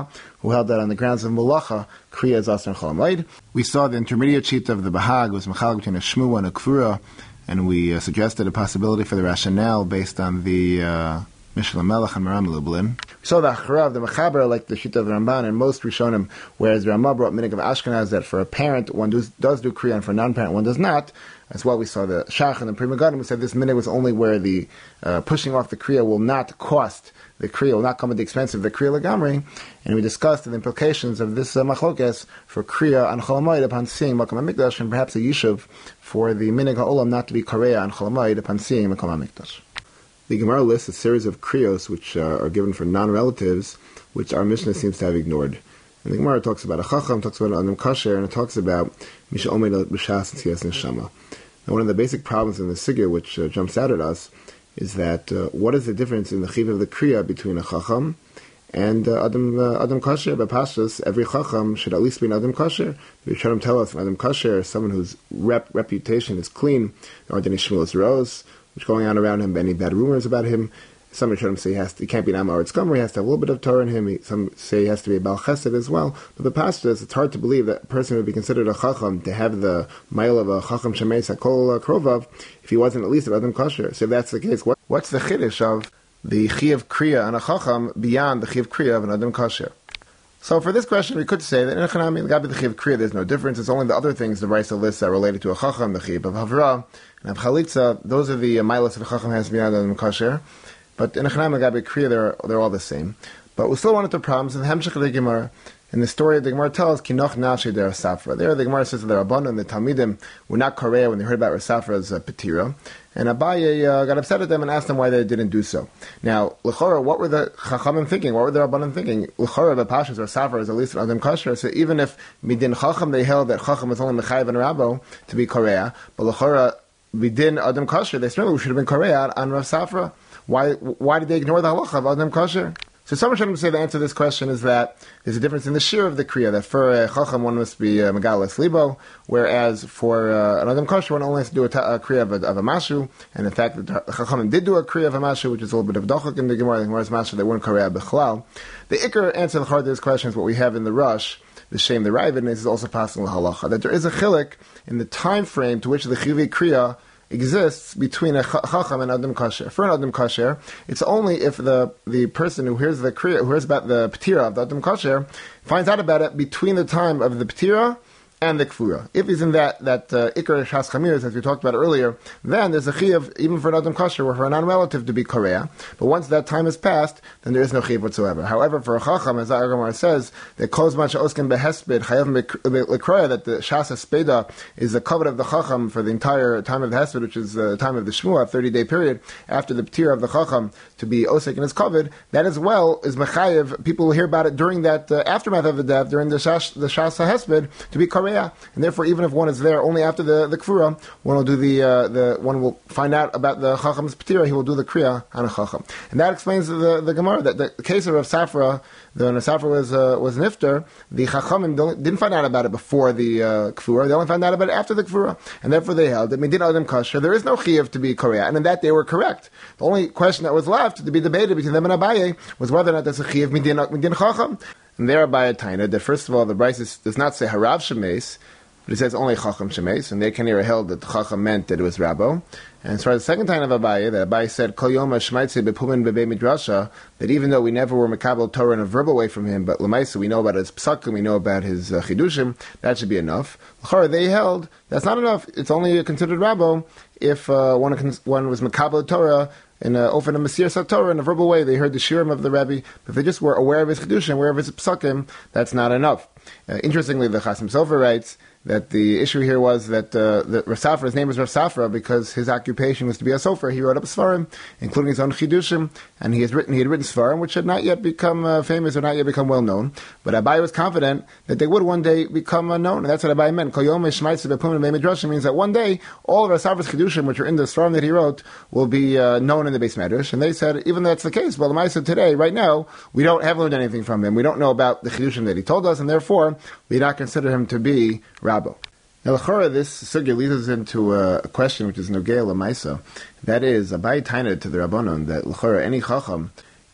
who held that on the grounds of Malacha, Kriya is Asr Chol Hamoed. We saw the intermediate sheet of the Bahag was Mechal between a Shmu and a Kfura, and we uh, suggested a possibility for the rationale based on the uh, Mishnah Melech and Maram Lublin. We saw the Achara of the Mechaber, like the sheet of the Ramban, and most Rishonim, whereas the Ramah brought Minig of Ashkenaz, that for a parent one does, does do Kriya, and for a non-parent one does not. As well, we saw the Shach and the Pri Megadim. We said this Minig was only where the uh, pushing off the Kriya will not cost the Kriya, will not come at the expense of the Kriya Lagamri. And we discussed the implications of this uh, Machlokes for Kriya on Chol Hamoed upon seeing Makom HaMikdash, and perhaps a Yishuv for the Minig HaOlam not to be Korea on Chol Hamoed upon seeing Makom HaMikdash. The Gemara lists a series of kriyos which uh, are given for non-relatives, which our Mishnah seems to have ignored. And the Gemara talks about a chacham, talks about an adam kasher, and it talks about misha omed b'shas and tziyas neshama. Now, one of the basic problems in the sugya which uh, jumps out at us is that uh, what is the difference in the chiv of the kriya between a chacham and uh, adam uh, adam kasher? By pashtus, every chacham should at least be an adam kasher. The Rishonim tell us an adam kasher is someone whose rep, reputation is clean. There aren't any shmulos rose which going on around him, any bad rumors about him. Some Rishonim say he, has to, he can't be an Amar Tzgomer, he has to have a little bit of Torah in him. He, some say he has to be a Baal Chesed as well. But the pashtus, it's hard to believe that a person would be considered a Chacham to have the mile of a Chacham Shemeis HaKol Krovav if he wasn't at least an Adam Kasher. So if that's the case, what, what's the Chiddush of the Chiyuv Kriya on a Chacham beyond the Chiyuv Kriya of an Adam Kasher? So for this question, we could say that in Echanami, the Gabi the Chiyuv Kriya, there's no difference. It's only the other things the Raisa lists that are related to a Chacham, the Chiyuv of Havra, and of Chalitza. Those are the uh, milas that a Chacham has beyond Adam Kasher. But in Echanami, the Gabi Kriya, they're, they're all the same. But we still run into problems in the Hemshech of the Gemara. In the story, the Gemara tells, Kinoch Nashi der Safra. There, the Gemara says that the Rabbanon and the Talmidim were not Korea when they heard about Rasafra's uh, Petira. And Abaye uh, got upset at them and asked them why they didn't do so. Now, L'chora, what were the Chachamim thinking? What were the Rabbanim thinking? L'chora, the Pashas or Safra is at least an Adam Kasher. So even if Midin Chacham, they held that Chacham was only Mechayiv and Rabbo to be Korea, but L'chora, Midin Adam Kasher, they certainly should have been Korea on Rav Safra. Why, why did they ignore the halacha of Adam Kasher? So some Rishonim say the answer to this question is that there's a difference in the shir of the kriya, that for a chacham one must be uh, megalas libo, whereas for uh, an adam kasher one only has to do a, ta- a kriya of a, of a mashu, and in fact the chachamim did do a kriya of a mashu, which is a little bit of dochak in the Gemara, the Gemara's mashu, they weren't korea b'chalal. The ikar answer to this question is what we have in the Rush, the Shem, the Ravid, and this is also passing the halacha, that there is a chilik in the time frame to which the chivi kriya exists between a chacham and adam kasher. For an adam kasher, it's only if the the person who hears the kriya, who hears about the petira of the adam kasher, finds out about it between the time of the petira and the kfura. If he's in that that uh, ikar shas chamirs, as we talked about earlier, then there's a chiyuv even for an adam kasher or for a non-relative to be korea. But once that time has passed, then there is no chiyuv whatsoever. However, for a chacham, as Agamar says, that kol zman she'osken behesped chayav lekroya, that the shas hespeda is the covet of the chacham for the entire time of the hesped, which is the time of the shmua, thirty-day period after the petira of the chacham to be osek in his covet. That as well is mechayev. People will hear about it during that uh, aftermath of the death, during the shas the shas hesped, to be korea. And therefore, even if one is there only after the, the kfura, one will do the uh, the one will find out about the chacham's petira. He will do the kriya on a chacham, and that explains the the Gemara that the case of Rav Safra, the when Rav Safra was uh, was nifter, the chachamim didn't find out about it before the uh, kfura. They only found out about it after the kfura, and therefore they held that midin adam kasher. There is no chiyuv to be korea, and in that they were correct. The only question that was left to be debated between them and Abaye was whether or not there's a chiyuv midin midin chacham. And there Abaye taina that first of all the Bryce does not say harav shemeis, but it says only chacham shemeis, and they can hear held that the chacham meant that it was rabbo. And as far as the second time of Abaye, that Abaye said kol yom shmaitze bepumin bebei midrasha, that even though we never were makabel Torah in a verbal way from him, but lemaisa we know about his psakim, we know about his uh, chidushim, that should be enough. L'chora they held that's not enough. It's only considered rabbo if uh, one one was makabel Torah in a ofen a Masir Satorah in a verbal way. They heard the shirim of the Rebbe, but if they just were aware of his chidushim, aware of his psakim, that's not enough. Uh, interestingly, the Chasim Sofer writes that the issue here was that uh, that Rav Safra, his name was Rav Safra because his occupation was to be a sofer. He wrote up Sfarim, including his own chidushim, and he has written he had written Sfarim which had not yet become uh, famous or not yet become well known. But Abaye was confident that they would one day become uh, known, and that's what Abaye meant. Kol yom shmaitze bepumin bebei midrash means that one day all of Rav Safra's chidushim, which are in the Sfarim that he wrote, will be uh, known in the Beis Medrash. And they said, even though that's the case, well, the Ma'aseh today, right now, we don't have learned anything from him. We don't know about the chidushim that he told us, and therefore we do not consider him to be Rabbo. Now, l'chora, this sugya leads us into a question which is nogei l'maisa. That is, Abaye tained to the Rabbanon that l'chora any chacham,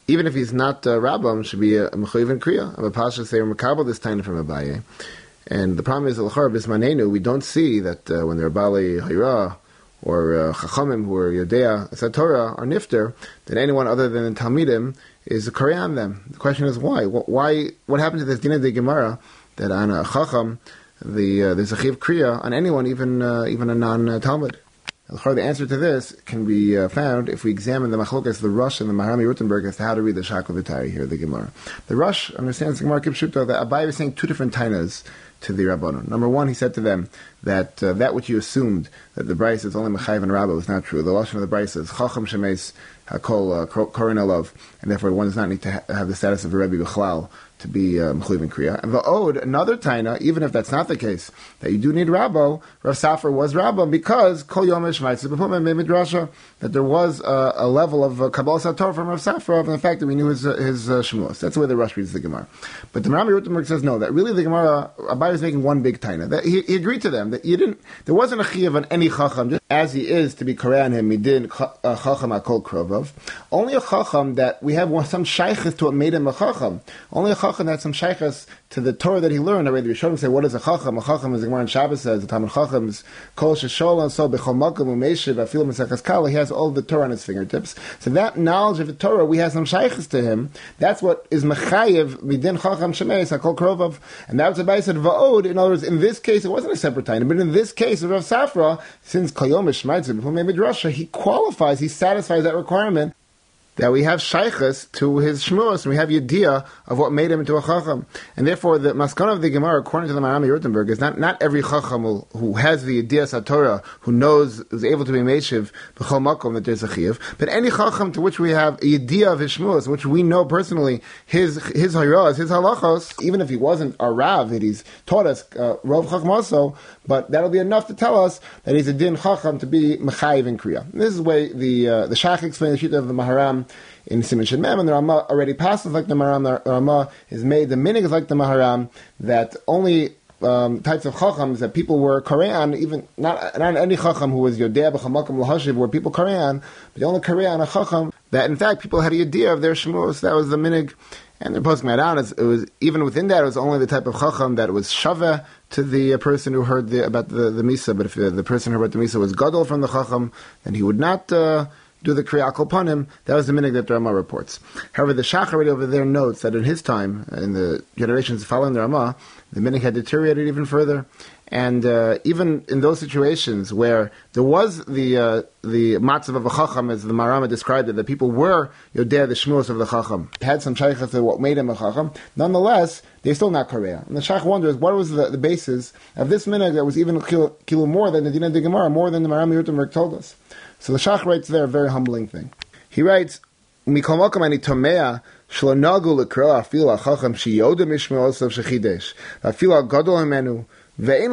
even if he's not uh, Rabbam, should be a Mechuyev in Kriya. I'm a Pasha say Makabel this time from Abaye. And the problem is, L'char Bismanenu, we don't see that uh, when they're Bali Hayra or uh, Chachamim who are Yodea Satorah are Nifter, that anyone other than the Talmidim is a Korea on them. The question is why? Why? What happened to this Dina de Gemara that on a Chacham, the uh, there's a Chiv Kriya on anyone, even uh, even a non-Talmud? The answer to this can be uh, found if we examine the Machlokas, the Rosh and the Maharami Rutenberg as to how to read the Shakla V'Tari here, the Gemara. The Rosh understands the Gemara Kipshuta that Abaye was saying two different tainas to the Rabbanon. Number one, he said to them that uh, that which you assumed, that the Bryce is only Mechayiv and Rabbah, was not true. The Lashon of the Bryce is Chacham Shemes Hakol Korin Alav, and therefore one does not need to ha- have the status of a Rebbe B'chlal to be uh, Mechuyev in Kriya. And V'od, another taina, even if that's not the case, that you do need Rabbo, Rav Safra was Rabbo because Kol Yom Eshmaitzah B'Pumim Midrasha, that there was uh, a level of uh, Kabbalah Sator from Rav Safra, and the fact that we knew his uh, his uh, Shmuos. That's the way the Rosh reads the Gemara. But the Rami Rutenberg says no, that really the Gemara, Abaye was making one big taina. That he, he agreed to them that you didn't, there wasn't a chiyuv on any chacham, just as he is to be Koreh on him, he did chacham akol krovov. Only a chacham that we have one, some shaykhs to what made him a chacham. Only a chacham that had some shaykhs to the Torah that he learned. Already we showed him say, what is a chacham? A chacham, as the Gemara in Shabbos says, the Talmud chacham is kol sheshol and so bechol makom u'meishiv afilu mesechas kala. He has all of the Torah on his fingertips. So that knowledge of the Torah, we have some shaykhs to him. That's what is mechayev midin chacham shemeis akol krovov. And that's what Abaye said va'od. In other words, in this case, it wasn't a separate time, but in this case of Rav Safra, since kol yom eshmaitzah b'pumim midrasha, he qualifies, he satisfies that requirement that we have shaykhs to his shmuos, and we have yediyah of what made him into a chacham. And therefore, the maskana of the Gemara, according to the Maharami Rutenberg, is not, not every chacham who, who has the yediyah satorah, who knows, is able to be meishiv b'chol makom that there's a chiyuv, but any chacham to which we have a yediyah of his shmuos, which we know personally, his his hayras, his halachos, even if he wasn't our rav, that he's taught us, uh, rov chachmaso, but that'll be enough to tell us that he's a din chacham to be mechayiv in kriya. This is the way the uh, the Shach explained the shita of the Maharam in Siman Shin Mem, and the Ramah already passes like the Maharam. The Ramah is made, the minig is like the Maharam, that only um, types of chachams that people were Korean, even not not any chacham who was Yodea b'chamakam l'hashiv, were people Korean, but the only Korean a chacham that in fact people had a idea of their shmos. That was the minig. And they're posting that down. It was even within that. It was only the type of chacham that was shaveh to the uh, person who heard the, about the, the misa. But if uh, the person who heard about the misa was gadol from the chacham, then he would not uh, do the kriya kol panim. That was the minig that the Ramah reports. However, the Shach already over there notes that in his time, in the generations following the Ramah, the minig had deteriorated even further. And uh, even in those situations where there was the uh, the matzav of a chacham, as the Marama described it, that people were yodea the shmuos of the chacham, had some shaykhs to what made him a chacham, nonetheless, they're still not korea. And the Shach wonders, what was the, the basis of this minhag that was even kilo, kilo more than the Dinah de Gemara, more than the Marama Rutenberg told us? So the Shach writes there a very humbling thing. He writes, Mikol makom ani tomea shlo nagu l'kra afil hachacham sheyodem ishmeos of shechidesh afil gadol himenu. What is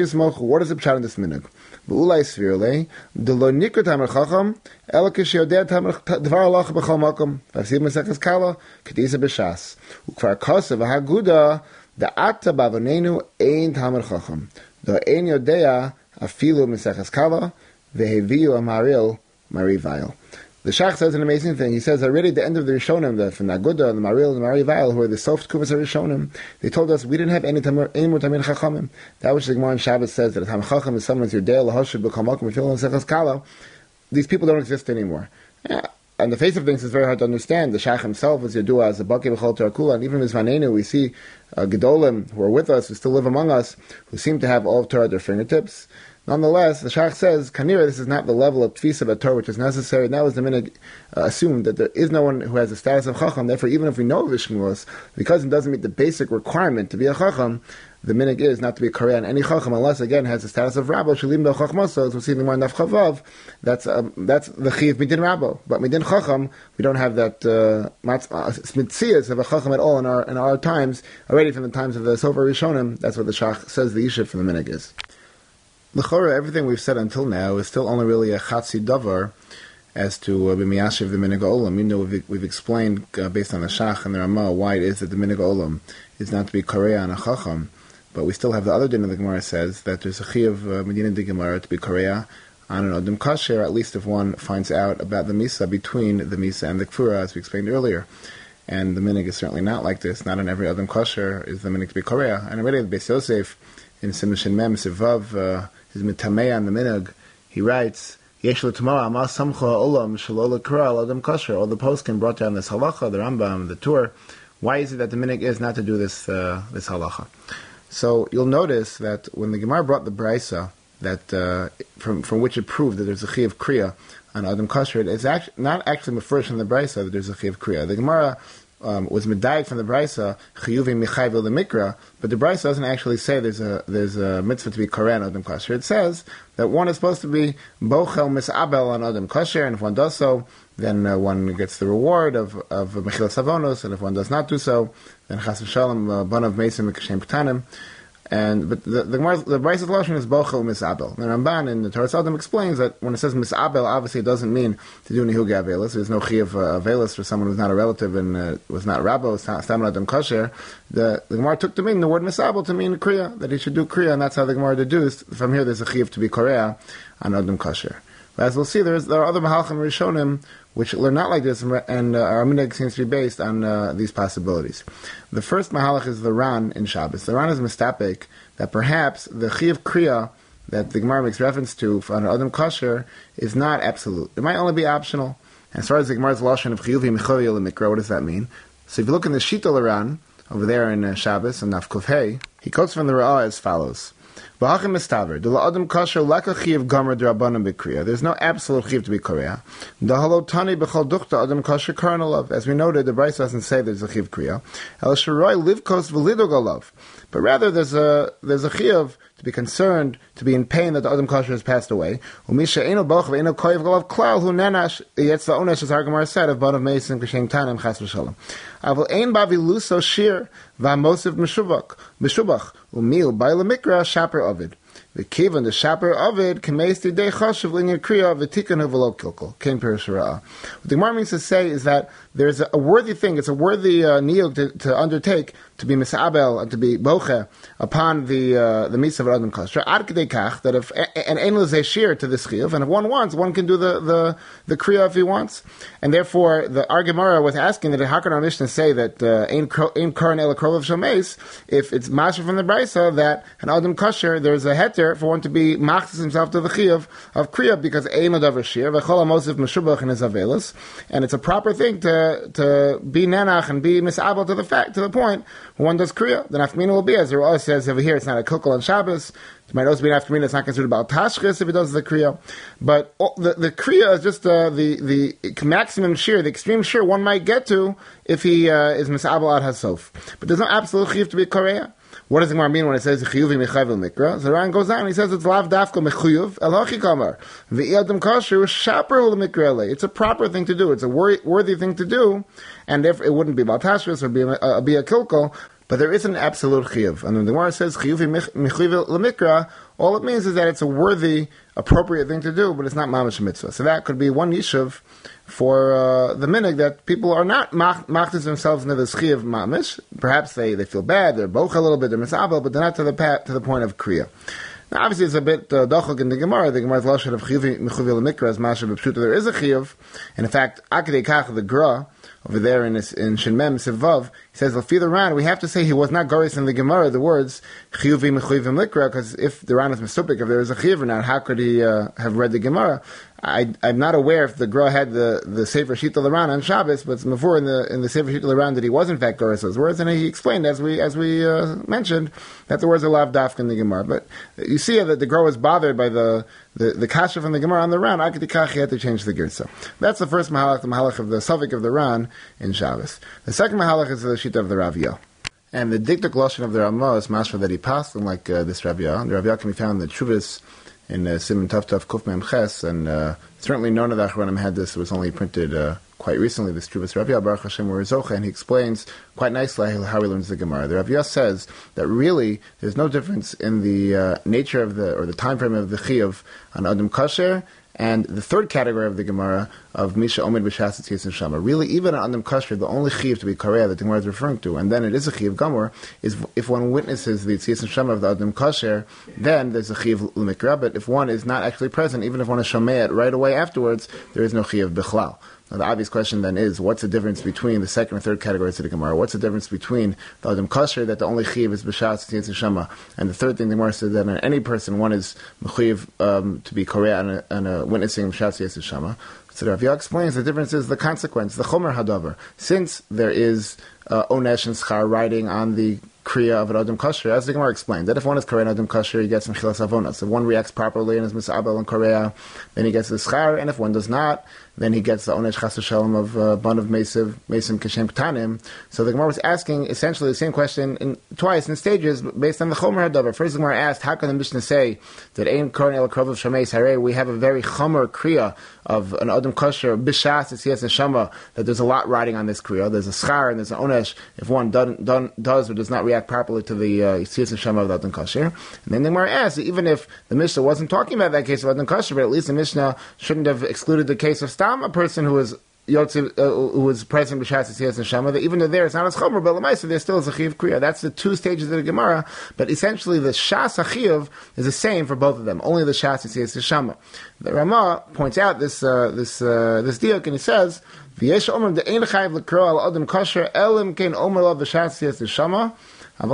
the pshat in this minhag? B'ulai svirle delo nikra tamer chacham ela k'sheyodeh tamer dvar halacha b'chol makom v'asiv mesechas kala k'disa b'shas ukvar kosev v'haguda da'ata b'avonenu ein tamer chacham do ein yodea afilu mesechas kala v'heviu amaril marivayil. The Shach says an amazing thing. He says already at the end of the Rishonim, the from the Aguda, the Maril, and the Marivayil, who are the soft kuvas of Rishonim, they told us we didn't have any tamir, any more tamir chachamim. That which the Gemara in Shabbos says that a tam chacham is someone who's your deil lahoshev b'chamakim v'filim sechas kala. These people don't exist anymore. Yeah. On the face of things, it's very hard to understand. The Shach himself was Yadua as a baki b'chol Torah, and even in Zvanenu, we see uh, Gedolim who are with us, who still live among us, who seem to have all of Torah at their fingertips. Nonetheless, the Shach says, Kanira, this is not the level of tfisa of Torah which is necessary. And that was the minhag uh, assumed that there is no one who has the status of Chacham. Therefore, even if we know the Shmuos, because it doesn't meet the basic requirement to be a Chacham, the minhag is not to be a Korean any Chacham, unless, again, it has the status of Rabbo, Shalim Bel Chachmaso, as we see in the Gemara Naf Chavav. That's, um, that's the Chiv Midin Rabbo. But Midin Chacham, we don't have that uh, Smitzias of a Chacham at all in our in our times, already from the times of the Sofer Rishonim. That's what the Shach says the Yishuv from the minhag is. L'chora, everything we've said until now is still only really a chatzi davar as to uh, b'miyashiv the minhag olam. You know, we've, we've explained uh, based on the Shach and the Ramah why it is that the minhag olam is not to be korea and a chacham, but we still have the other din of the Gemara says that there's a chi of uh, Medina de Gemara to be korea on an Adam Kasher, at least if one finds out about the Misa between the Misa and the Kfura, as we explained earlier. And the minig is certainly not like this. Not on every Adam Kasher is the minig to be Korea. And already the Beis Yosef, in Simishin Mem, Sivav, uh, his Mitamei on the minig, he writes, Yesh l'tamah amas samcha olam shelo l'kra Adam Kasher. All the poskim brought down this halacha, the Rambam, the Tur. Why is it that the minig is not to do this uh, this halacha? So you'll notice that when the Gemara brought the Braisa, that uh, from from which it proved that there's a chi of kriya on Adam Kasher, it's actually not actually first in the Braisa that there's a chi of kriya. The Gemara um, was medayik from the Braisa chiyuvi michayvel lemikra, but the Braisa doesn't actually say there's a there's a mitzvah to be koreh on Adam Kasher. It says that one is supposed to be bochel misabel on Adam Kasher, and if one does so, then uh, one gets the reward of of mechilas avonos, and if one does not do so, then chas v'shalom ban of mesim mikashem ketanim. And but the the, the Braisa's lashon is bochel misabel. The Ramban in the Torah Sodom explains that when it says misabel, obviously it doesn't mean to do nihuga avelis. There's no chi of uh, avelis for someone who's not a relative and uh, was not rabbo, stam adam kosher. The the Gemara took to mean the word misabel to mean kriya, that he should do kriya, and that's how the Gemara deduced from here. There's a chi to be korea on adam kosher. But as we'll see, there's there are other mahalchim rishonim which learn not like this, and uh, our minhag seems to be based on uh, these possibilities. The first mahalach is the Ran in Shabbos. The Ran is mistapek that perhaps the chi of kriya that the Gemara makes reference to on Adam Kasher is not absolute. It might only be optional. And as far as the Gemara's lashon of chiyuvi michovi l'mikra, what does that mean? So if you look in the Shita Ran over there in uh, Shabbos and Naf Kuf Hey, he quotes from the Ra'ah as follows. There's no absolute chiv to be korea. As we noted, the Braisa doesn't say there's a chiv kriya. But rather there's a there's a chiv to be concerned, to be in pain that the Adam Kasher has passed away. It's the onesh, as our Gemara said, of Ban of Mason, K'shem Tanim, Chas v'Shalom. Avol ein baviluso shir v'amosiv meshubach meshubach umil by lemikra shaper ovid. The kivan the shaper ovid k'meis tidei chashuv linyan kriya v'tikanu v'lo kilkol ken perish ra'ah. What the Gemara means to say is that there's a, a worthy thing, it's a worthy uh, niyug to, to undertake, to be misabel and to be boche upon the uh, the mitzvah of Adam Kasher. Ad k'dei kach, that if an ein lezeh shir to this chiyuv, and if one wants, one can do the the the kriya if he wants, and therefore the Ar Gemara was asking that how can our Mishnah say that ein karan el krov shameis if it's masha from the Braisa that an Adam Kasher there's a heter for one to be machzis himself to the chiyuv of kriya because ein odavar shir v'chol amosif meshubach in his avelis, and it's a proper thing to to be nanach and be misabel to the fact to the point when one does kriya. The nafkamina will be as the Ra'ah says over here. It's not a kukul on Shabbos. It might also be an nafkamina. It's not considered about tashchis if it does the kriya. But the the kriya is just uh, the the maximum shear, the extreme shear one might get to if he uh, is misabel ad hasof. But there's no absolute chiyuv to be korea. What does the Gemara mean when it says chiyuvi mechayvel mikra? So the Ran goes on. He says it's lav dafka mechuyuv elochi kamar v'iyadam kasher shaper l'mikrele. It's a proper thing to do. It's a wor- worthy thing to do, and if it wouldn't be about tashris or be a, uh, be a kilkel. But there isn't an absolute chiyuv. And when the Gemara says chiyuvi mechayvel l'mikra, all it means is that it's a worthy, appropriate thing to do, but it's not mamash mitzvah. So that could be one yishuv for uh, the minig that people are not machtis themselves into the chiyuv mamish. Perhaps they, they feel bad, they're boch a little bit, they're misabel, but they're not to the pat, to the point of kriya. Now, obviously, it's a bit uh, dochok in the Gemara. The Gemara's lashon of chiyuv mechuvi l'mikra is masha b'pshuta. There is a chiyuv, and in fact, akadei kach the gra over there in this, in Shin Mem Sivav, he says l'fi the Ran, we have to say he was not goris in the Gemara the words chiyuvi mechuvi l'mikra, because if the Ran is misupik, if there is a chiyuv or not, how could he uh, have read the Gemara? I, I'm not aware if the Gra had the, the Sefer Shita L'Ran on Shabbos, but before in the in the Sefer Shita L'Ran that he was in fact goris those words, and he explained as we as we uh, mentioned that the words are lav dafka in the Gemara. But you see that the Gra was bothered by the the, the kasha from the Gemara on the Ran. Akadikach, he had to change the girsa. That's the first mahalach, the mahalach of the suffix of the Ran in Shabbos. The second mahalach is the Shita of the Rav Yah. And the diktuk lashon of the Ramah is mashma that he passed, unlike uh, this Rav Yah. The Rav Yah can be found in the Chuvas in uh, Simon Tav Tav Kuf Mem Ches, and uh, certainly none of the Achronim had this. It was only printed uh, quite recently, this Chuvas Rav Yah Baruch Hashem Urizocha, and he explains quite nicely how he learns the Gemara. The Rav Yah says that really there's no difference in the uh, nature of the, or the time frame of the Chiyuv on Adam Kasher And the third category of the Gemara, of Misha Omid B'Shas Tziyas Neshama, really, even on Adam Kasher, the only Chiv to be Korea that the Gemara is referring to, and then it is a Chiv Gomer, is if one witnesses the Tziyas Neshama of the Adam Kasher, then there's a Chiv L'Mikra, but if one is not actually present, even if one is Shomei it right away afterwards, there is no Chiv B'Chlal. Now, the obvious question then is, what's the difference between the second and third categories of the Gemara? What's the difference between the Adam Kasher, that the only Chiv is B'Shas Tziyas Neshama, and the third thing the Gemara said that on any person, one is Mechuyev um, to be Korea and a, and a witnessing B'Shas Tziyas Neshama. So Rav Yah explains the difference is the consequence, the Chomer Hadavar. Since there is uh, Onesh and Schar riding on the Kriya of an Adam Kasher, as the Gemara explained, that if one is Korea and Adam Kasher, he gets Mechilas Avonos. If one reacts properly and is Misabel and Korea, then he gets the Schar, and if one does not, then he gets the Onesh Chas V'Shalom of uh, Ban of Meisiv, Mesim Keshem K'tanim. So the Gemara was asking essentially the same question in, twice in stages based on the Chomer Hadavar. First the Gemara asked, how can the Mishnah say that Ein Koren El Krov of Shamei Sarei, we have a very Chomer Kriya of an Adam Kasher, Bishas, Tziyas Neshama, that there's a lot riding on this Kriya. There's a Schar and there's an Onesh if one done, done, does or does not react properly to the Tziyas uh, Neshama of the Adam Kasher. And then the Gemara asked, even if the Mishnah wasn't talking about that case of Adam Kasher, but at least the Mishnah shouldn't have excluded the case of Stam, a person who was Yotziv, uh, who was present b'Shas Tziyas Neshama, that even though there it's not as Chomer, but L'maisa there still is a Chiv Kriya. That's the two stages of the Gemara, but essentially the Shas HaChiv is the same for both of them, only the Shas Tziyas Neshama. The Ramah points out this uh, this uh, this diak, and he says, V'yesh Omer de'ein chayiv l'kro al Adam Kasher elim kein Omer lav b'Shas Tziyas Neshama. The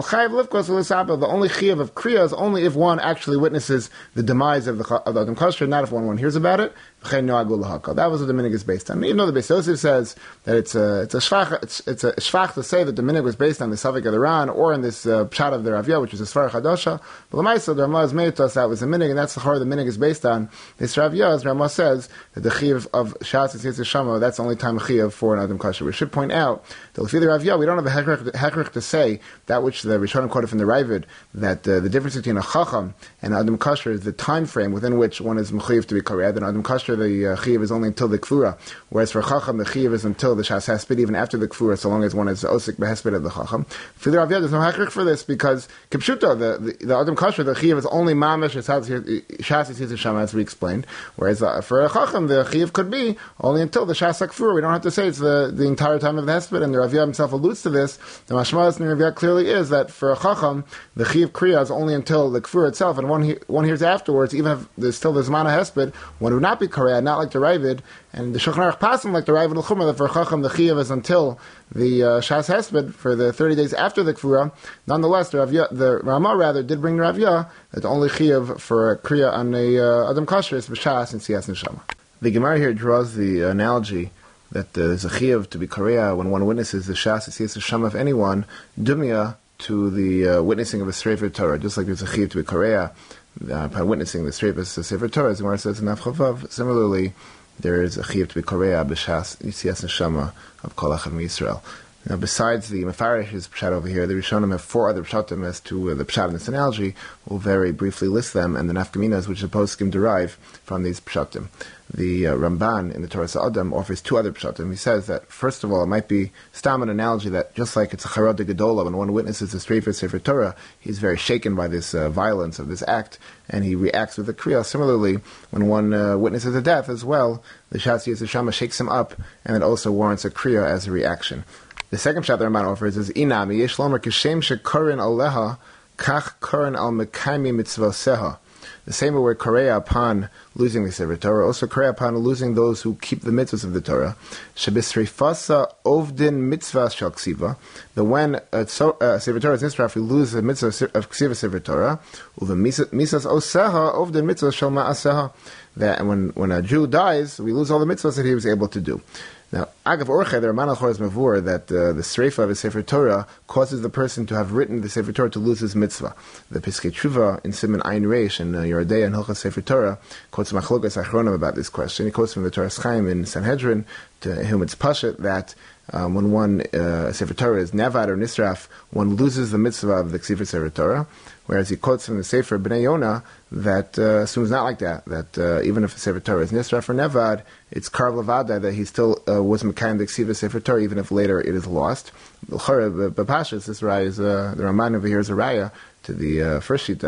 only chiyuv of kriya is only if one actually witnesses the demise of the, of the Adam Kasher, not if one, one hears about it. That was what the minig is based on. Even though the Beis Yosef says that it's a it's a shvach it's, it's a shvach to say that the minig was based on the Savik of the Ran or in this uh, pshat of the Rav Yah, which is a Sfar Chadasha. But the Lamaisa, the Ramah has made to us that was the minig, and that's the chor the minig is based on. This Rav Yah, as Ramah says, that the chiyuv of Shas Tziyas Neshama, that's the only time chiyuv for an Adam Kasher. We should point out that if the Rav Yah, we don't have a hechrich to say that which the Rishonim quoted from the Ravid, that uh, the difference between a Chacham and Adam Kasher is the time frame within which one is mechuyev to be koread. And Adam Kasher, the uh, chiyuv is only until the Kfura, whereas for Chacham, the chiyuv is until the Shas Hesped, even after the Kfura, so long as one is Osik Behesped of the Chacham. For the Rav Yah, there's no hechrich for this, because Kipshuto, the, the, the Adam Kasher, the chiyuv is only Mamash Shas Tziyas Neshama, as we explained, whereas uh, for a Chacham, the chiyuv could be only until the Shas HaKfura. We don't have to say it's the, the entire time of the Hesped, and the Rav Yah himself alludes to this. The Mashmalas in the Rav Yah clearly is that for a Chacham, the Chiv Kriya is only until the Kfur itself, and one, he, one hears afterwards, even if there's still the Zman HaHesped, one would not be Korea, not like the Ravid, and the Shulchan Aruch Pasim, like the Ravid L'Chumra, that for Chacham, the Chiv is until the uh, Shas Hesped, for the thirty days after the Kfura. Nonetheless, the, Rav Yah, the Ramah rather did bring the Rav Yah, that the only Chiv for Kriya on a uh, Adam Kasher is B'Shas and Tziyas Neshama. The Gemara here draws the analogy that uh, there's a Chiv to be Korea when one witnesses the Shas and Tziyas Neshama of anyone, Dumya, to the uh, witnessing of a Sefer Torah, just like there's a chiv to be Korea uh, upon witnessing the Sefer Torah, as the Gemara says in Avchavav. Similarly, there is a chiv to be Korea b'Shas Tziyas Neshama of Kol Echad Yisrael. Now, besides the Mefarish's pshat over here, the Rishonim have four other pshatim as to uh, the pshat in this analogy. We'll very briefly list them, and the nafkaminas which the poskim derive from these pshatim. The uh, Ramban in the Torah Sa'adam offers two other pshatim. He says that, first of all, it might be stam an analogy that just like it's a charad de gedola, when one witnesses the Sefer Sefer Torah, he's very shaken by this uh, violence of this act, and he reacts with a kriya. Similarly, when one uh, witnesses a death as well, the Shas Tziyas Neshama shakes him up, and it also warrants a kriya as a reaction. The second pshat the Ramban offers is Inami yesh lomer kishem shekorin aleha kach korin al mekaymi mitzvoseha. The same word Korea upon losing the Sefer Torah, also Korea upon losing those who keep the mitzvahs of the Torah. Shebisrifasa ovdin mitzvah shal ksiva. That when a so, uh, Sefer Torah is nisraf, we lose the mitzvah of ksiva Sefer Torah. Uva misas oseha ovdin mitzvah shal ma'aseha. That when when a Jew dies, we lose all the mitzvahs that he was able to do. Now, Agav Orche, the Raman al-Chor is mavur that uh, the Sreifa of a Sefer Torah causes the person to have written the Sefer Torah to lose his mitzvah. The Piskei Tshuva in Siman Ayin Reish and uh, Yerodei and Hilchos Sefer Torah quotes Machlokas Achronim about this question. He quotes from the Torah Chaim in Sanhedrin, to whom it's Pashat that um, when one uh, Sefer Torah is Nevad or Nisraf, one loses the mitzvah of the Ksiva Sefer Torah. Whereas he quotes from the Sefer Bnei Yonah that uh, assumes not like that, that uh, even if the Sefer Torah is Nisraf or Nevad, it's Karv Levada that he still uh, was Mekayim the Ksiva Sefer Torah, even if later it is lost. B'Pashas, this raya is, uh, the Raman over here is a raya to the uh, first Shita,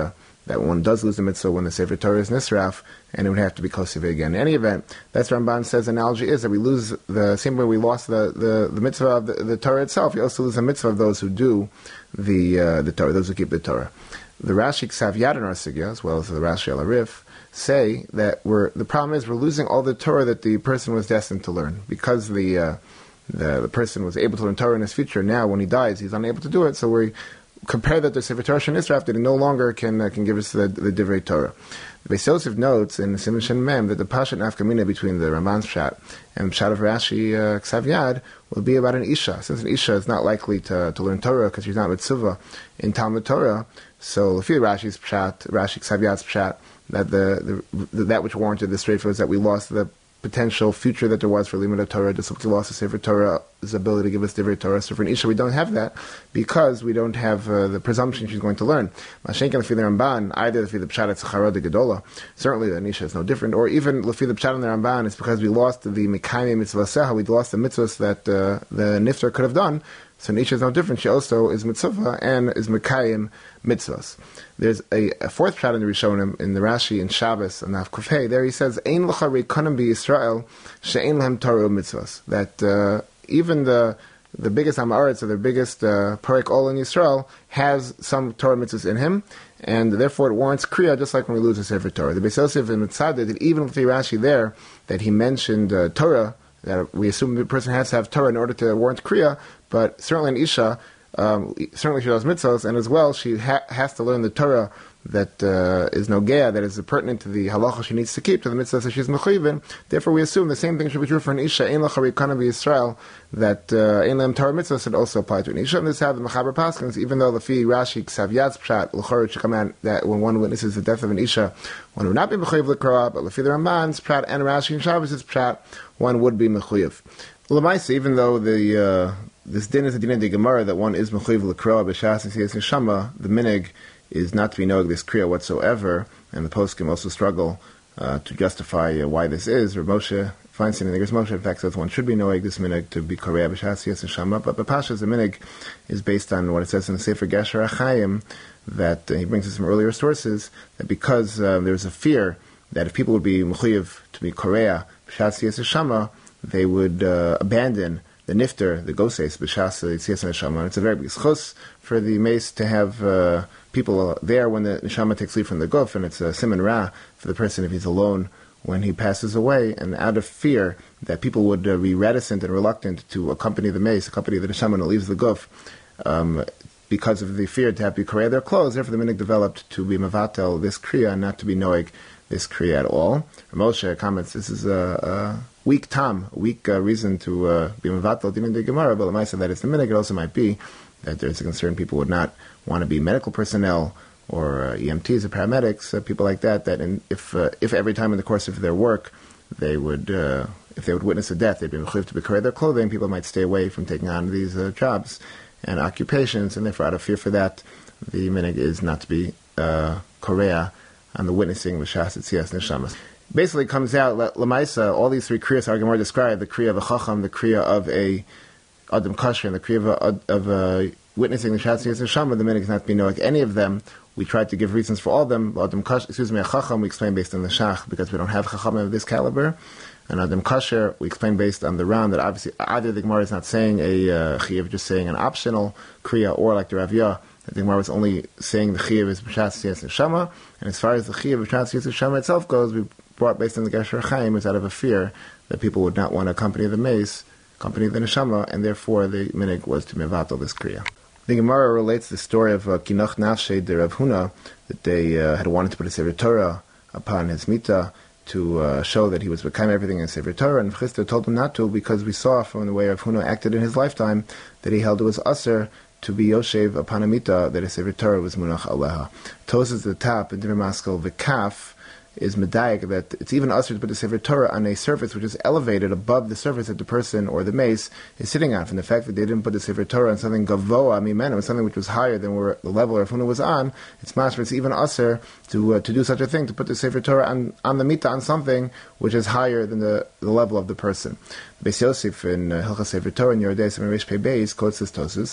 that one does lose the mitzvah when the Sefer Torah is nisraf, and it would have to be kosher again. In any event, that's what Ramban says the analogy is that we lose the same way we lost the, the, the mitzvah of the, the Torah itself, you also lose the mitzvah of those who do the uh, the Torah, those who keep the Torah. The Rashi Ksav Yad in our Sugya, as well as the Rashi Al Arif, say that we're, the problem is we're losing all the Torah that the person was destined to learn. Because the, uh, the the person was able to learn Torah in his future, now when he dies, he's unable to do it, so we compare that to Sefer Torah Shenisraf, that he no longer can uh, can give us the, the Divrei Torah. The Beis Yosef notes in Siman Shin Mem that the Pashat Nafkamina between the Ramban's Pshat and the Pshat of Rashi uh, Ksav Yad will be about an Isha. Since an Isha is not likely to, to learn Torah because she's not mitzvah in Talmud Torah, so Lefi Rashi's Pshat, Rashi Ksav Yad's Pshat, that the, the, the that which warranted the strafe was that we lost the potential future that there was for Limud Torah, just like we lost the Sefer Torah's ability to give us Divrei Torah. So for an Isha, we don't have that because we don't have uh, the presumption she's going to learn. Mashenken Lefi the Ramban, either Lefi the Pshat at Tzachara de Gedola, certainly the Isha is no different, or even Lefi the Pshat in the Ramban, it's because we lost the Mekayim Mitzvah Seha, we lost the mitzvahs that uh, the Niftar could have done. So Nisha is no different. She also is mitzvah and is Mekayim mitzvahs. There's a, a fourth shot in the Rishonim, in the Rashi, in Shabbos, and Naf Kufay. There he says, Ein l'cha reikonim b'Yisrael, she'ein lahem Torah mitzvahs. That uh, even the the biggest Amaretz, or the biggest uh, Parek Ol in Yisrael, has some Torah mitzvahs in him, and therefore it warrants Kriya, just like when we lose a Sefer Torah. The Beis Yosef and Mitzadeh, that even with the Rashi there, that he mentioned uh, Torah, that we assume the person has to have Torah in order to warrant Kriya, but certainly an Isha, um, certainly she does mitzvahs, and as well she ha- has to learn the Torah that uh, is nogea, that is pertinent to the halacha she needs to keep, to the mitzvahs that she's mechuyivin. Therefore we assume the same thing should be true for an Isha, ein l'cha reikana b'Yisrael, that uh, ein l'em Torah mitzvahs should also apply to an Isha. And this is how the Mechaber paskins, even though the Fi Rashi Ksav Yad's pshat, l'chor should come out that when one witnesses the death of an Isha, one would not be mechuyiv l'kra, but l'fi the Ramban's pshat and Rashi and Shabbos' pshat, one would be mechuyiv. L'maisa, even though the uh, this din is a din of the Gemara that one is mechuyiv l'kra b'shas and siyas neshama, the minig is not to be knowing this kriya whatsoever, and the poskim also struggle uh, to justify uh, why this is. Rav Moshe Feinstein and the Moshe, in fact, says one should be knowing this minig to be korea b'shas siyas neshama, but B'Pashas the minig is based on what it says in the Sefer Gesher HaChaim, that uh, he brings us from earlier sources, that because uh, there's a fear that if people would be mechuyiv to be korea b'shas siyas neshama, they would uh, abandon the nifter, the goses, b'shas yitzias neshama. It's a very big schus for the mace to have uh, people there when the neshama takes leave from the guf, and it's a siman ra for the person if he's alone when he passes away, and out of fear that people would uh, be reticent and reluctant to accompany the mace, accompany the neshama when it leaves the guf, um, because of the fear to have to korea their clothes. Therefore the minig developed to be mavatel this kriya, and not to be noig this kriya at all. Moshe comments, this is a, a weak tam, a weak uh, reason to uh, be mavatel din de Gemara, but I said that it's the minig. It also might be that there's a concern people would not want to be medical personnel or uh, E M Ts or paramedics, uh, people like that, that in, if uh, if every time in the course of their work they would, uh, if they would witness a death, they'd be mechuyev to be their clothing, people might stay away from taking on these uh, jobs and occupations, and therefore out of fear for that, the minig is not to be uh, korea on the witnessing v'shas yitzias neshamas. Basically, it comes out lamaisa. All these three kriyas are Gemara described: the kriya of a chacham, the kriya of a adam kasher, and the kriya of a, of a witnessing the shatz yitzias neshama. The minig is not to be knowing any of them. We tried to give reasons for all of them. Adam kasher, excuse me, a chacham we explain based on the shach because we don't have chacham of this caliber. And adam kasher we explain based on the round that obviously either the Gemara is not saying a uh, chiyuv, just saying an optional kriya, or like the Rav Yah, that the Gemara was only saying the chiyuv is b'shatz yitzias neshama. And as far as the chiyuv b'shatz yitzias neshama itself goes, we brought based on the Gesher Chaim is out of a fear that people would not want to accompany the mace, accompany the neshama, and therefore the minig was to mevatel this kriya. The Gemara relates the story of Kinoch Nafshe de Rav Huna, that they uh, had wanted to put a Sefer Torah upon his mita to uh, show that he was becoming everything in Sefer Torah, and Chisda told him not to because we saw from the way Rav Huna acted in his lifetime that he held it was usher to be Yoshev upon a mita, that a Sefer Torah was Munach Aleha. Tosas the top in Divrei Maskal V'Kaf is medayik that it's even usher to put the Sefer Torah on a surface which is elevated above the surface that the person or the mace is sitting on. From the fact that they didn't put the Sefer Torah on something gavoa mimenu, something which was higher than where the level Rav Huna was on, it's mashma, it's even usher to uh, to do such a thing, to put the Sefer Torah on, on the mita, on something which is higher than the, the level of the person. Beis Yosef in uh, Hilchas Sefer Torah in Yerodei Sefer Reish Pei Beis quotes this Tosus,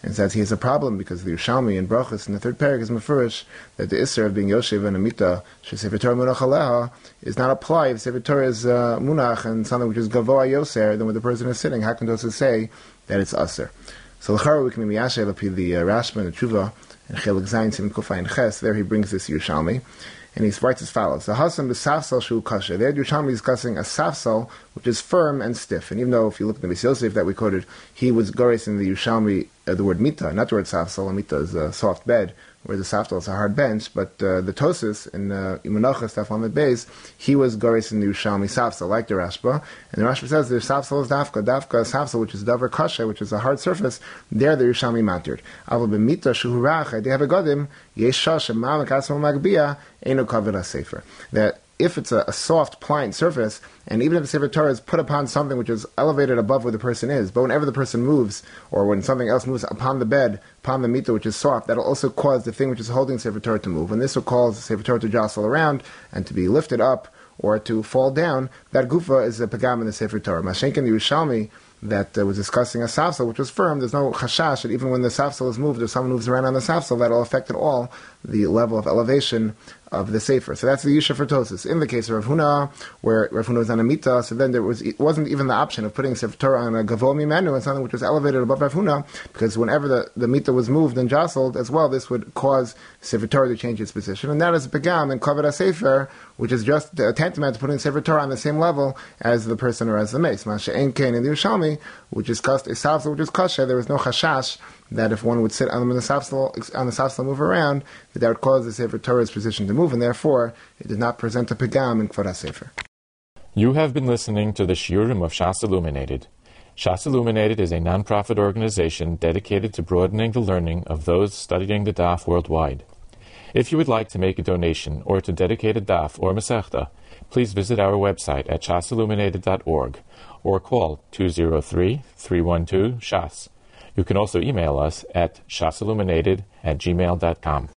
and says he has a problem because the Yerushalmi in Brachos in the third parak is mefurish that the Isser of being Yoshev and Amita Shesefer Torah Munach Aleha is not applied if Sefer Torah is uh, Munach and something which is Gavoa Yoser, then when the person is sitting, how can Tosfos say that it's Aser? So l'chara we can be miyashev api the uh, Rashba and the Tshuva and Chelik Zayin Sim Kufa and Ches. There he brings this Yerushalmi, and he writes as follows: the Hasam b'Safsal Shu Kasha. There Yerushalmi is discussing a Safsal which is firm and stiff. And even though if you look at the Beis Yosef that we quoted, he was goris in the Yerushalmi uh, the word Mita, not the word Safsal. Mita is a soft bed, whereas the Safsal is a hard bench. But uh, the Tosfos in uh, Imunachas Taf Lamed Beis, he was goris in the Yerushalmi Safsal, like the Rashba. And the Rashba says the Safsal is Dafka, Dafka is Safsal, which is Davar Kasha, which is a hard surface. There the Yerushalmi mattered. Aval b'Mita Shuhurach, they have a Godim, Yesh Shashem Ma'amak Asma Magbia, Eino Kavod Sefer. That if it's a, a soft, pliant surface, and even if the Sefer Torah is put upon something which is elevated above where the person is, but whenever the person moves, or when something else moves upon the bed, upon the mita which is soft, that'll also cause the thing which is holding Sefer Torah to move. And this will cause the Sefer Torah to jostle around and to be lifted up or to fall down. That gufa is a pagam in the Sefer Torah. Mashenkin the Yerushalmi that uh, was discussing a safsal which was firm, there's no chashash that even when the safsal is moved, if someone moves around on the safsal, that'll affect at all the level of elevation of the sefer. So that's the Yisha for Tosfos. In the case of Rav Huna, where Rav Huna was on a mita, so then there was it wasn't even the option of putting Sefer Torah on a gavo mimenu and something which was elevated above Rav Huna, because whenever the, the mita was moved and jostled as well, this would cause Sefer Torah to change its position. And that is Pagam and Kavod HaSefer, which is just uh, tantamount to putting Sefer Torah on the same level as the person or as the mace. Masha Ein Kain in the Yerushalmi, which is cast a safsal, which is kasha, there was no chashash that if one would sit on the safsal, on the safsal move around, that, that would cause the Sefer Torah's position to move, and therefore it did not present a pagam in Kavod HaSefer. You have been listening to the Shiurim of Shas Illuminated. Shas Illuminated is a non-profit organization dedicated to broadening the learning of those studying the Daf worldwide. If you would like to make a donation or to dedicate a Daf or Masechta, please visit our website at shas illuminated dot org or call two zero three, three one two, S H A S. You can also email us at shasilluminated at gmail dot com.